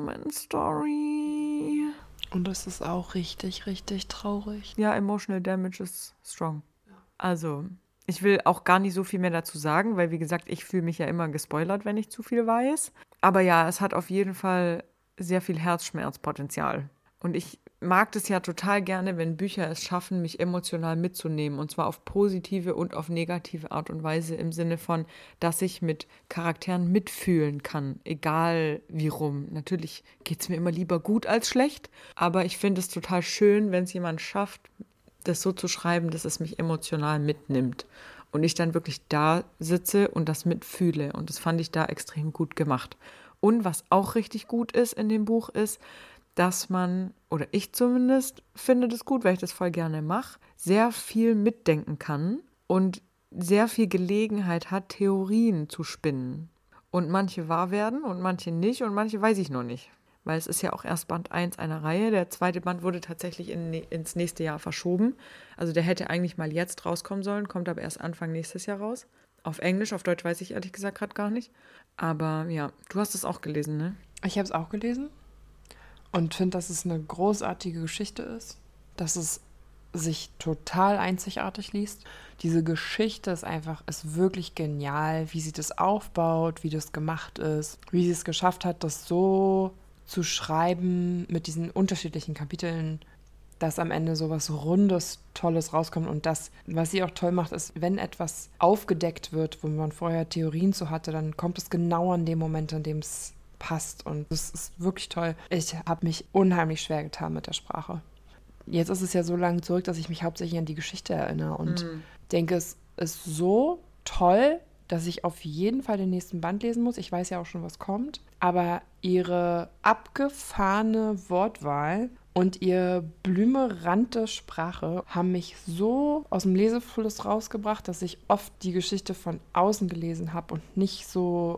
Romance-Story. Und das ist auch richtig, richtig traurig. Ja, Emotional Damage ist strong. Also, ich will auch gar nicht so viel mehr dazu sagen, weil, wie gesagt, ich fühle mich ja immer gespoilert, wenn ich zu viel weiß. Aber ja, es hat auf jeden Fall sehr viel Herzschmerzpotenzial. Und ich mag das ja total gerne, wenn Bücher es schaffen, mich emotional mitzunehmen. Und zwar auf positive und auf negative Art und Weise im Sinne von, dass ich mit Charakteren mitfühlen kann. Egal wie rum. Natürlich geht es mir immer lieber gut als schlecht. Aber ich finde es total schön, wenn es jemand schafft, das so zu schreiben, dass es mich emotional mitnimmt. Und ich dann wirklich da sitze und das mitfühle. Und das fand ich da extrem gut gemacht. Und was auch richtig gut ist in dem Buch ist, dass man, oder ich zumindest finde das gut, weil ich das voll gerne mache, sehr viel mitdenken kann und sehr viel Gelegenheit hat, Theorien zu spinnen. Und manche wahr werden und manche nicht und manche weiß ich noch nicht. Weil es ist ja auch erst Band 1 einer Reihe. Der zweite Band wurde tatsächlich ins nächste Jahr verschoben. Also der hätte eigentlich mal jetzt rauskommen sollen, kommt aber erst Anfang nächstes Jahr raus. Auf Englisch, auf Deutsch weiß ich ehrlich gesagt gerade gar nicht. Aber ja, du hast es auch gelesen, ne? Ich habe es auch gelesen und finde, dass es eine großartige Geschichte ist, dass es sich total einzigartig liest. Diese Geschichte ist wirklich genial, wie sie das aufbaut, wie das gemacht ist, wie sie es geschafft hat, das so zu schreiben mit diesen unterschiedlichen Kapiteln, dass am Ende so was Rundes, Tolles rauskommt. Und das, was sie auch toll macht, ist, wenn etwas aufgedeckt wird, wo man vorher Theorien zu hatte, dann kommt es genau an dem Moment, an dem es passt. Und das ist wirklich toll. Ich habe mich unheimlich schwer getan mit der Sprache. Jetzt ist es ja so lange zurück, dass ich mich hauptsächlich an die Geschichte erinnere und denke, es ist so toll, dass ich auf jeden Fall den nächsten Band lesen muss. Ich weiß ja auch schon, was kommt. Aber ihre abgefahrene Wortwahl und ihr blümerante Sprache haben mich so aus dem Lesefluss rausgebracht, dass ich oft die Geschichte von außen gelesen habe und nicht so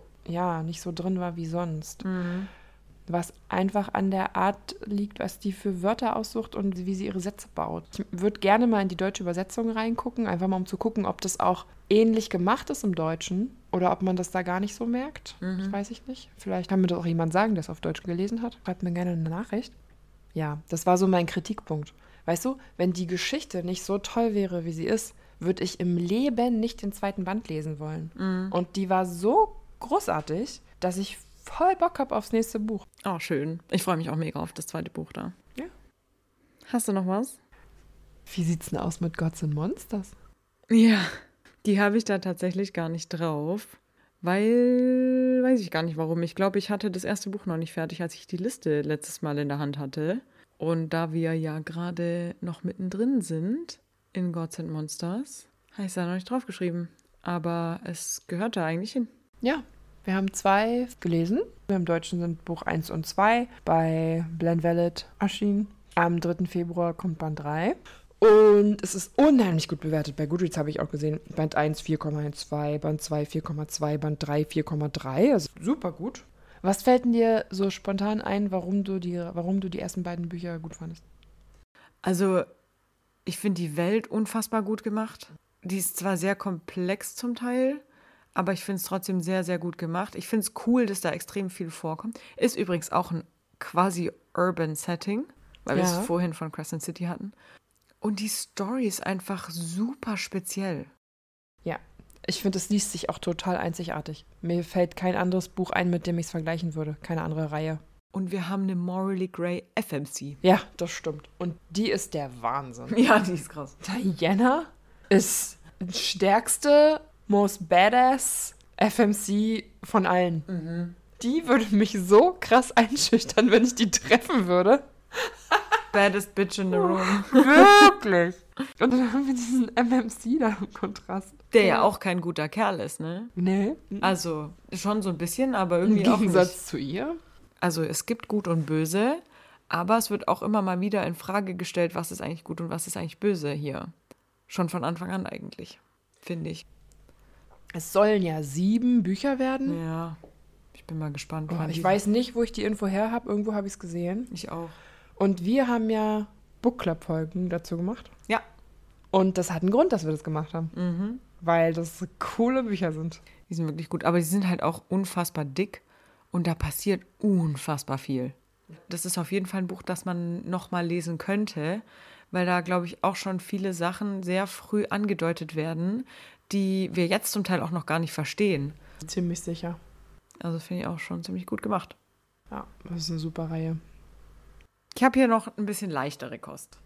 drin war wie sonst. Was einfach an der Art liegt, was die für Wörter aussucht und wie sie ihre Sätze baut. Ich würde gerne mal in die deutsche Übersetzung reingucken, einfach mal um zu gucken, ob das auch ähnlich gemacht ist im Deutschen Oder ob man das da gar nicht so merkt. Das weiß ich nicht. Vielleicht kann mir das auch jemand sagen, der es auf Deutsch gelesen hat. Schreibt mir gerne eine Nachricht. Ja, das war so mein Kritikpunkt. Weißt du, wenn die Geschichte nicht so toll wäre, wie sie ist, würde ich im Leben nicht den zweiten Band lesen wollen. Und die war so großartig, dass ich voll Bock habe aufs nächste Buch. Oh, schön. Ich freue mich auch mega auf das zweite Buch da. Ja. Hast du noch was? Wie sieht's denn aus mit Gods and Monsters? Ja, die habe ich da tatsächlich gar nicht drauf, weil, weiß ich gar nicht warum. Ich glaube, ich hatte das erste Buch noch nicht fertig, als ich die Liste letztes Mal in der Hand hatte. Und da wir ja gerade noch mittendrin sind in Gods and Monsters, habe ich es da noch nicht draufgeschrieben. Aber es gehört da eigentlich hin. Ja, wir haben 2 gelesen. Im Deutschen sind Buch 1 und 2 bei Blen Valid erschienen. Am 3. Februar kommt Band 3. Und es ist unheimlich gut bewertet. Bei Goodreads habe ich auch gesehen, Band 1 4,12, Band 2 4,2, Band 3 4,3. Also super gut. Was fällt denn dir so spontan ein, warum du die ersten beiden Bücher gut fandest? Also, ich finde die Welt unfassbar gut gemacht. Die ist zwar sehr komplex zum Teil, aber ich finde es trotzdem sehr, sehr gut gemacht. Ich finde es cool, dass da extrem viel vorkommt. Ist übrigens auch ein quasi Urban Setting, weil wir es vorhin von Crescent City hatten. Und die Story ist einfach super speziell. Ja, ich finde, es liest sich auch total einzigartig. Mir fällt kein anderes Buch ein, mit dem ich es vergleichen würde. Keine andere Reihe. Und wir haben eine Morally Grey FMC. Ja, das stimmt. Und die ist der Wahnsinn. Ja, die ist krass. Diana ist die stärkste, most badass FMC von allen. Die würde mich so krass einschüchtern, wenn ich die treffen würde. Baddest bitch in the room. Wirklich. Und dann haben wir diesen MMC da im Kontrast. Der ja auch kein guter Kerl ist, ne? Nee. Also schon so ein bisschen, aber Im irgendwie auch Gegensatz nicht. zu ihr. Also es gibt Gut und Böse, aber es wird auch immer mal wieder in Frage gestellt, was ist eigentlich gut und was ist eigentlich böse hier. Schon von Anfang an eigentlich, finde ich. Es sollen ja 7 Bücher werden. Ja, ich bin mal gespannt. Oh, ich weiß nicht, wo ich die Info her habe. Irgendwo habe ich es gesehen. Ich auch. Und wir haben ja Book Club-Folgen dazu gemacht. Ja. Und das hat einen Grund, dass wir das gemacht haben. Weil das coole Bücher sind. Die sind wirklich gut, aber die sind halt auch unfassbar dick und da passiert unfassbar viel. Das ist auf jeden Fall ein Buch, das man nochmal lesen könnte, weil da, glaube ich, auch schon viele Sachen sehr früh angedeutet werden, die wir jetzt zum Teil auch noch gar nicht verstehen. Ziemlich sicher. Also finde ich auch schon ziemlich gut gemacht. Ja, das ist eine super Reihe. Ich habe hier noch ein bisschen leichtere Kost.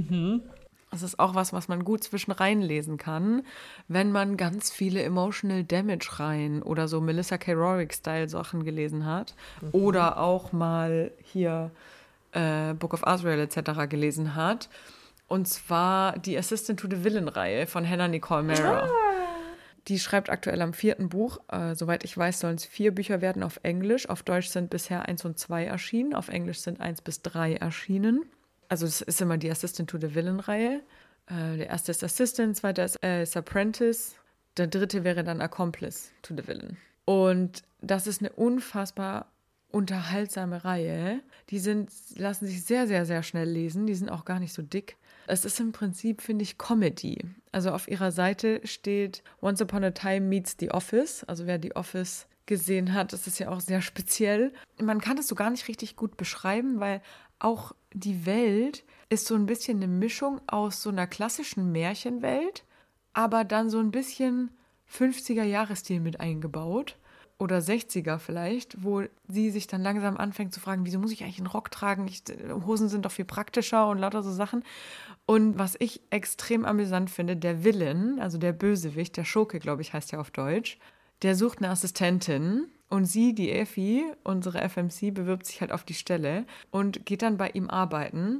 Das ist auch was man gut zwischen rein lesen kann, wenn man ganz viele Emotional Damage Reihen oder so Melissa K. Rorick-Style Sachen gelesen hat. Oder auch mal hier Book of Azrael etc. gelesen hat. Und zwar die Assistant to the Villain-Reihe von Hannah Nicole Mara. Die schreibt aktuell am 4. Buch. Soweit ich weiß, sollen es 4 Bücher werden auf Englisch. Auf Deutsch sind bisher 1 und 2 erschienen. Auf Englisch sind 1 bis 3 erschienen. Also es ist immer die Assistant to the Villain-Reihe. Der erste ist Assistant, zweiter ist Apprentice. Der dritte wäre dann Accomplice to the Villain. Und das ist eine unfassbar unterhaltsame Reihe. Die lassen sich sehr, sehr, sehr schnell lesen. Die sind auch gar nicht so dick. Es ist im Prinzip, finde ich, Comedy. Also auf ihrer Seite steht Once Upon a Time meets The Office. Also wer The Office gesehen hat, das ist ja auch sehr speziell. Man kann das so gar nicht richtig gut beschreiben, weil auch die Welt ist so ein bisschen eine Mischung aus so einer klassischen Märchenwelt, aber dann so ein bisschen 50er-Jahre-Stil mit eingebaut. Oder 60er vielleicht, wo sie sich dann langsam anfängt zu fragen, wieso muss ich eigentlich einen Rock tragen? Hosen sind doch viel praktischer und lauter so Sachen. Und was ich extrem amüsant finde, der Villain, also der Bösewicht, der Schurke, glaube ich, heißt ja auf Deutsch, der sucht eine Assistentin und sie, die Effie, unsere FMC, bewirbt sich halt auf die Stelle und geht dann bei ihm arbeiten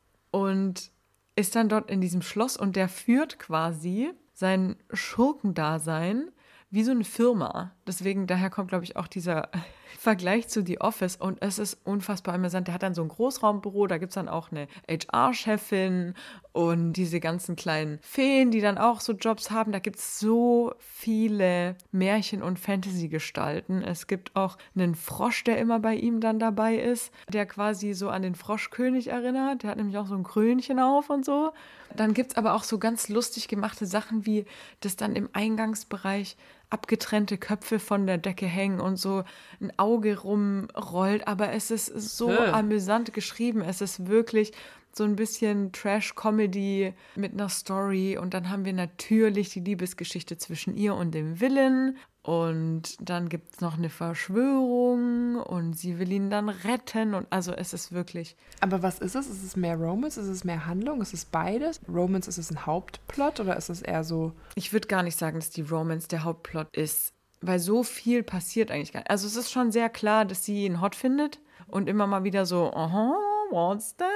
und ist dann dort in diesem Schloss und der führt quasi sein Schurkendasein wie so eine Firma. Deswegen, daher kommt, glaube ich, auch dieser Vergleich zu The Office. Und es ist unfassbar amüsant. Der hat dann so ein Großraumbüro, da gibt es dann auch eine HR-Chefin und diese ganzen kleinen Feen, die dann auch so Jobs haben. Da gibt es so viele Märchen- und Fantasy-Gestalten. Es gibt auch einen Frosch, der immer bei ihm dann dabei ist, der quasi so an den Froschkönig erinnert. Der hat nämlich auch so ein Krönchen auf und so. Dann gibt es aber auch so ganz lustig gemachte Sachen, wie dass dann im Eingangsbereich abgetrennte Köpfe von der Decke hängen und so ein Auge rumrollt. Aber es ist so amüsant geschrieben. Es ist wirklich so ein bisschen Trash-Comedy mit einer Story. Und dann haben wir natürlich die Liebesgeschichte zwischen ihr und dem Villain. Und dann gibt es noch eine Verschwörung und sie will ihn dann retten. Und also es ist wirklich... Aber was ist es? Ist es mehr Romance? Ist es mehr Handlung? Ist es beides? Romance, ist es ein Hauptplot oder ist es eher so... Ich würde gar nicht sagen, dass die Romance der Hauptplot ist, weil so viel passiert eigentlich gar nicht. Also es ist schon sehr klar, dass sie ihn hot findet und immer mal wieder so, what's that?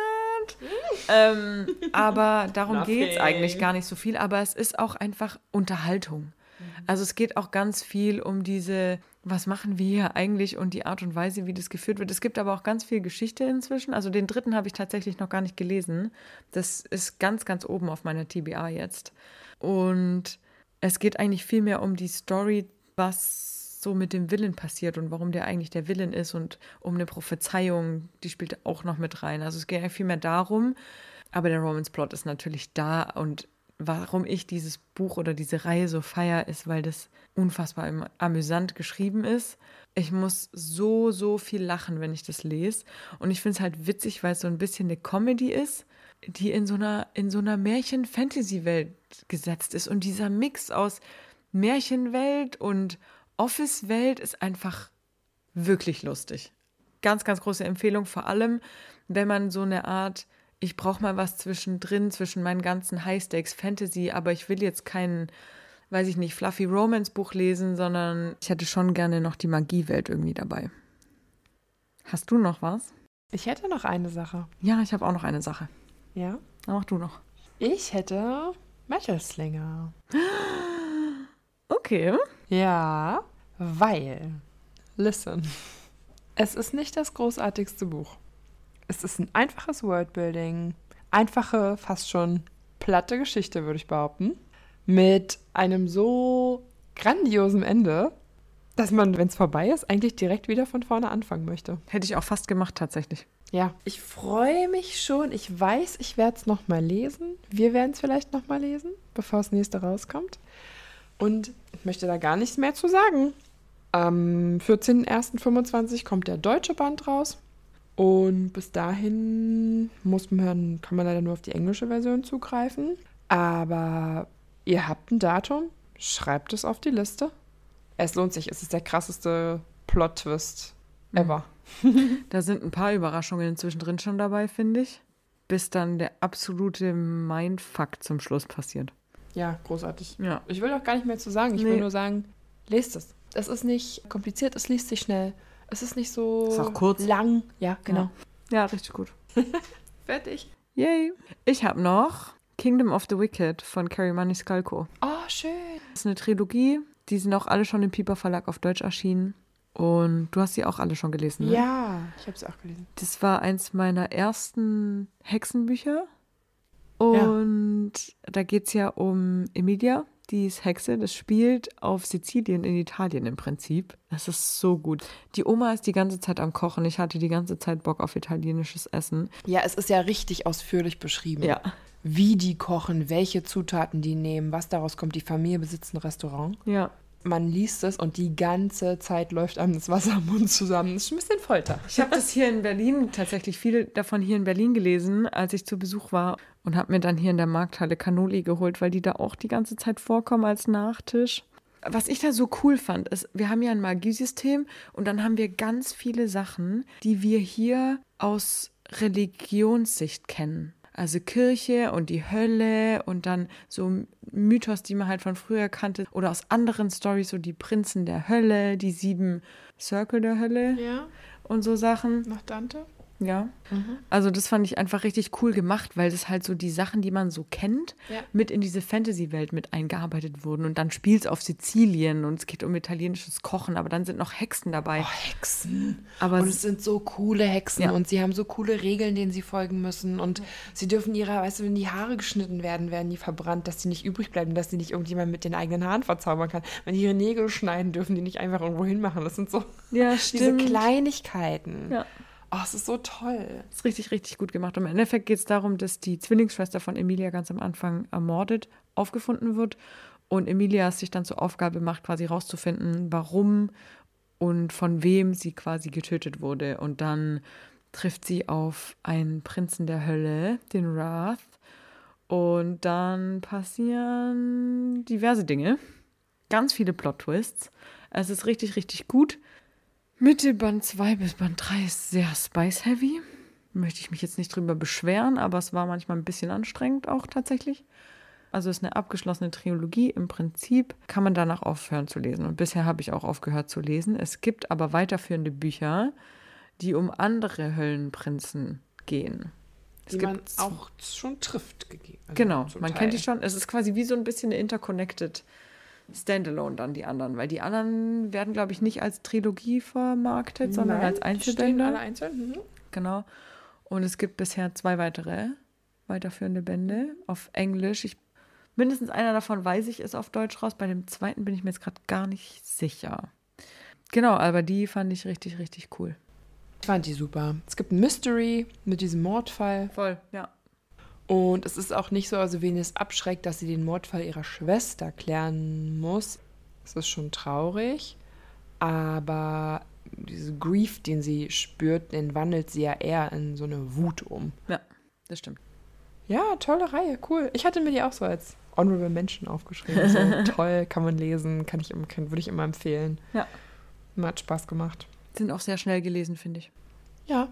Aber darum geht es eigentlich gar nicht so viel. Aber es ist auch einfach Unterhaltung. Also es geht auch ganz viel um diese, was machen wir hier eigentlich und die Art und Weise, wie das geführt wird. Es gibt aber auch ganz viel Geschichte inzwischen. Also den 3. habe ich tatsächlich noch gar nicht gelesen. Das ist ganz, ganz oben auf meiner TBR jetzt. Und es geht eigentlich viel mehr um die Story, was so mit dem Villain passiert und warum der eigentlich der Villain ist und um eine Prophezeiung, die spielt auch noch mit rein. Also es geht eigentlich viel mehr darum, aber der Romance-Plot ist natürlich da und warum ich dieses Buch oder diese Reihe so feiere, ist, weil das unfassbar amüsant geschrieben ist. Ich muss so viel lachen, wenn ich das lese. Und ich finde es halt witzig, weil es so ein bisschen eine Comedy ist, die in so einer Märchen-Fantasy-Welt gesetzt ist. Und dieser Mix aus Märchenwelt und Office-Welt ist einfach wirklich lustig. Ganz, ganz große Empfehlung, vor allem, wenn man so eine Art... Ich brauche mal was zwischendrin, zwischen meinen ganzen High-Stakes-Fantasy, aber ich will jetzt kein, weiß ich nicht, fluffy Romance-Buch lesen, sondern ich hätte schon gerne noch die Magiewelt irgendwie dabei. Hast du noch was? Ich hätte noch eine Sache. Ja, ich habe auch noch eine Sache. Ja? Dann mach du noch. Ich hätte Metal Slinger. Okay. Ja, weil, listen, es ist nicht das großartigste Buch. Es ist ein einfaches Worldbuilding, einfache, fast schon platte Geschichte, würde ich behaupten, mit einem so grandiosen Ende, dass man, wenn es vorbei ist, eigentlich direkt wieder von vorne anfangen möchte. Hätte ich auch fast gemacht, tatsächlich. Ja, ich freue mich schon. Ich weiß, ich werde es nochmal lesen. Wir werden es vielleicht nochmal lesen, bevor das nächste rauskommt. Und ich möchte da gar nichts mehr zu sagen. Am 14.01.25 kommt der deutsche Band raus. Und bis dahin kann man leider nur auf die englische Version zugreifen. Aber ihr habt ein Datum, schreibt es auf die Liste. Es lohnt sich, es ist der krasseste Plot-Twist ever. Da sind ein paar Überraschungen zwischendrin schon dabei, finde ich. Bis dann der absolute Mindfuck zum Schluss passiert. Ja, großartig. Ja. Ich will auch gar nicht mehr zu sagen. Ich will nur sagen, lest es. Es ist nicht kompliziert, es liest sich schnell. Es ist nicht so ist auch kurz. Lang. Ja, genau. Ja, richtig gut. Fertig. Yay. Ich habe noch Kingdom of the Wicked von Carrie Maniscalco. Oh, schön. Das ist eine Trilogie. Die sind auch alle schon im Piper Verlag auf Deutsch erschienen. Und du hast sie auch alle schon gelesen, ne? Ja, ich habe sie auch gelesen. Das war eins meiner ersten Hexenbücher. Und da geht es ja um Emilia. Die ist Hexe, das spielt auf Sizilien in Italien im Prinzip. Das ist so gut. Die Oma ist die ganze Zeit am Kochen. Ich hatte die ganze Zeit Bock auf italienisches Essen. Ja, es ist ja richtig ausführlich beschrieben. Ja. Wie die kochen, welche Zutaten die nehmen, was daraus kommt. Die Familie besitzt ein Restaurant. Ja. Man liest es und die ganze Zeit läuft einem das Wasser am Mund zusammen. Das ist ein bisschen Folter. Ich habe das hier in Berlin, tatsächlich viel davon hier in Berlin gelesen, als ich zu Besuch war. Und habe mir dann hier in der Markthalle Cannoli geholt, weil die da auch die ganze Zeit vorkommen als Nachtisch. Was ich da so cool fand, ist, wir haben ja ein Magiesystem und dann haben wir ganz viele Sachen, die wir hier aus Religionssicht kennen. Also Kirche und die Hölle und dann so Mythos, die man halt von früher kannte. Oder aus anderen Storys, so die Prinzen der Hölle, die 7 Circle der Hölle und so Sachen. Nach Dante? Ja, also das fand ich einfach richtig cool gemacht, weil das halt so die Sachen, die man so kennt, mit in diese Fantasy-Welt mit eingearbeitet wurden. Und dann spielt es auf Sizilien und es geht um italienisches Kochen, aber dann sind noch Hexen dabei. Oh, Hexen. Aber und es sind so coole Hexen Ja. und sie haben so coole Regeln, denen sie folgen müssen. Und sie dürfen weißt du, wenn die Haare geschnitten werden, werden die verbrannt, dass die nicht übrig bleiben, dass die nicht irgendjemand mit den eigenen Haaren verzaubern kann. Wenn die ihre Nägel schneiden, dürfen die nicht einfach irgendwo hinmachen. Das sind so diese Kleinigkeiten. Ja. Oh, es ist so toll. Das ist richtig, richtig gut gemacht. Und im Endeffekt geht es darum, dass die Zwillingsschwester von Emilia ganz am Anfang ermordet aufgefunden wird. Und Emilia es sich dann zur Aufgabe macht, quasi rauszufinden, warum und von wem sie quasi getötet wurde. Und dann trifft sie auf einen Prinzen der Hölle, den Wrath. Und dann passieren diverse Dinge. Ganz viele Plot-Twists. Es ist richtig, richtig gut. Mitte Band 2 bis Band 3 ist sehr spice-heavy. Möchte ich mich jetzt nicht drüber beschweren, aber es war manchmal ein bisschen anstrengend auch tatsächlich. Also es ist eine abgeschlossene Trilogie. Im Prinzip kann man danach aufhören zu lesen. Und bisher habe ich auch aufgehört zu lesen. Es gibt aber weiterführende Bücher, die um andere Höllenprinzen gehen. Die man auch schon trifft. Also genau, man kennt die schon. Es ist quasi wie so ein bisschen eine interconnected Standalone dann, die anderen. Weil die anderen werden, glaube ich, nicht als Trilogie vermarktet, sondern als Einzelbände. Alle einzeln. Genau. Und es gibt bisher 2 weitere weiterführende Bände auf Englisch. Mindestens einer davon weiß ich, ist auf Deutsch raus. Bei dem zweiten bin ich mir jetzt gerade gar nicht sicher. Genau, aber die fand ich richtig, richtig cool. Ich fand die super. Es gibt ein Mystery mit diesem Mordfall. Voll, ja. Und es ist auch nicht so, also wen es abschreckt, dass sie den Mordfall ihrer Schwester klären muss. Es ist schon traurig, aber diese Grief, den sie spürt, den wandelt sie ja eher in so eine Wut um. Ja, das stimmt. Ja, tolle Reihe, cool. Ich hatte mir die auch so als Honorable Mention aufgeschrieben. So toll, kann man lesen, würde ich immer empfehlen. Ja. Mir hat Spaß gemacht. Sind auch sehr schnell gelesen, finde ich. Ja.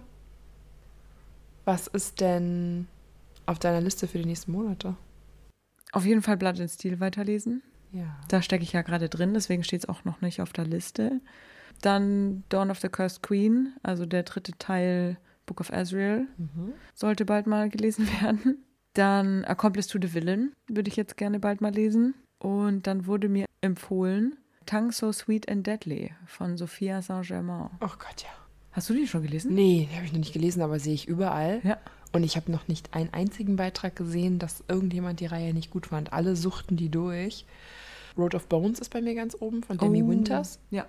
Was ist denn auf deiner Liste für die nächsten Monate? Auf jeden Fall Blood and Steel weiterlesen. Ja. Da stecke ich ja gerade drin, deswegen steht es auch noch nicht auf der Liste. Dann Dawn of the Cursed Queen, also der 3. Teil Book of Azrael, sollte bald mal gelesen werden. Dann Accomplice to the Villain würde ich jetzt gerne bald mal lesen. Und dann wurde mir empfohlen Tongue So Sweet and Deadly von Sophia Saint-Germain. Oh Gott, ja. Hast du die schon gelesen? Nee, die habe ich noch nicht gelesen, aber sehe ich überall. Ja. Und ich habe noch nicht einen einzigen Beitrag gesehen, dass irgendjemand die Reihe nicht gut fand. Alle suchten die durch. Road of Bones ist bei mir ganz oben von Demi Winters. Ja.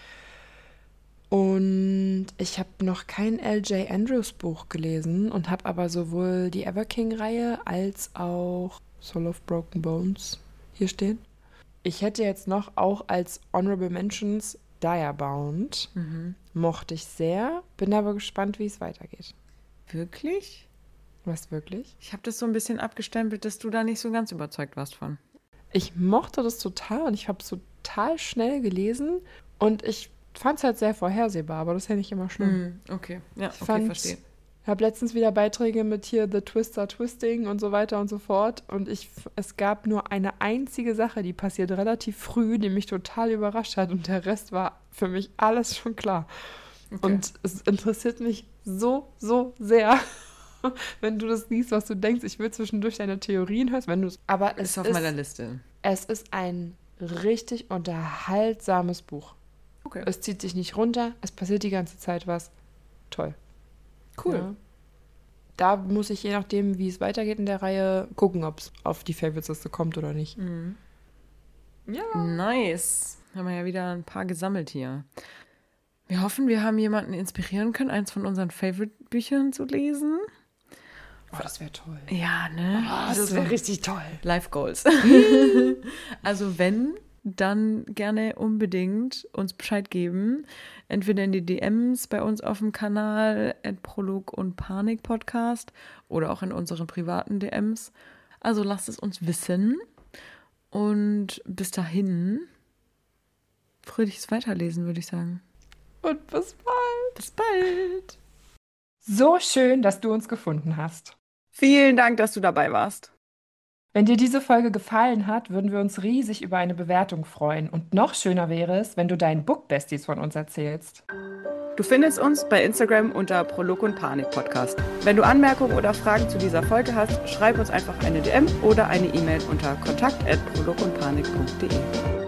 Und ich habe noch kein L.J. Andrews Buch gelesen und habe aber sowohl die Everking-Reihe als auch Soul of Broken Bones hier stehen. Ich hätte jetzt noch auch als Honorable Mentions Diabound. Mochte ich sehr. Bin aber gespannt, wie es weitergeht. Wirklich? Was, wirklich? Ich habe das so ein bisschen abgestempelt, dass du da nicht so ganz überzeugt warst von. Ich mochte das total und ich habe es total schnell gelesen und ich fand es halt sehr vorhersehbar, aber das ist ja nicht immer schlimm. Okay, ja, Ich verstehe. habe letztens wieder Beiträge mit hier The Twister Twisting und so weiter und so fort und es gab nur eine einzige Sache, die passiert relativ früh, die mich total überrascht hat und der Rest war für mich alles schon klar. Okay. Und es interessiert mich so, so sehr, wenn du das liest, was du denkst. Ich will zwischendurch deine Theorien hören, aber es ist auf meiner Liste. Es ist ein richtig unterhaltsames Buch. Okay. Es zieht sich nicht runter, es passiert die ganze Zeit was. Toll. Cool. Ja. Da muss ich, je nachdem, wie es weitergeht in der Reihe, gucken, ob es auf die Favorites-Liste kommt oder nicht. Ja. Nice. Haben wir ja wieder ein paar gesammelt hier. Wir hoffen, wir haben jemanden inspirieren können, eins von unseren Favorite-Büchern zu lesen. Oh, das wäre toll. Ja, ne? Oh, das wäre richtig toll. Life Goals. Also wenn, dann gerne unbedingt uns Bescheid geben. Entweder in die DMs bei uns auf dem Kanal @Prolog und Panik Podcast oder auch in unseren privaten DMs. Also lasst es uns wissen. Und bis dahin fröhliches Weiterlesen, würde ich sagen. Und bis bald. Bis bald. So schön, dass du uns gefunden hast. Vielen Dank, dass du dabei warst. Wenn dir diese Folge gefallen hat, würden wir uns riesig über eine Bewertung freuen. Und noch schöner wäre es, wenn du deinen Book-Besties von uns erzählst. Du findest uns bei Instagram unter Prolog und Panik Podcast. Wenn du Anmerkungen oder Fragen zu dieser Folge hast, schreib uns einfach eine DM oder eine E-Mail unter kontakt@prologundpanik.de.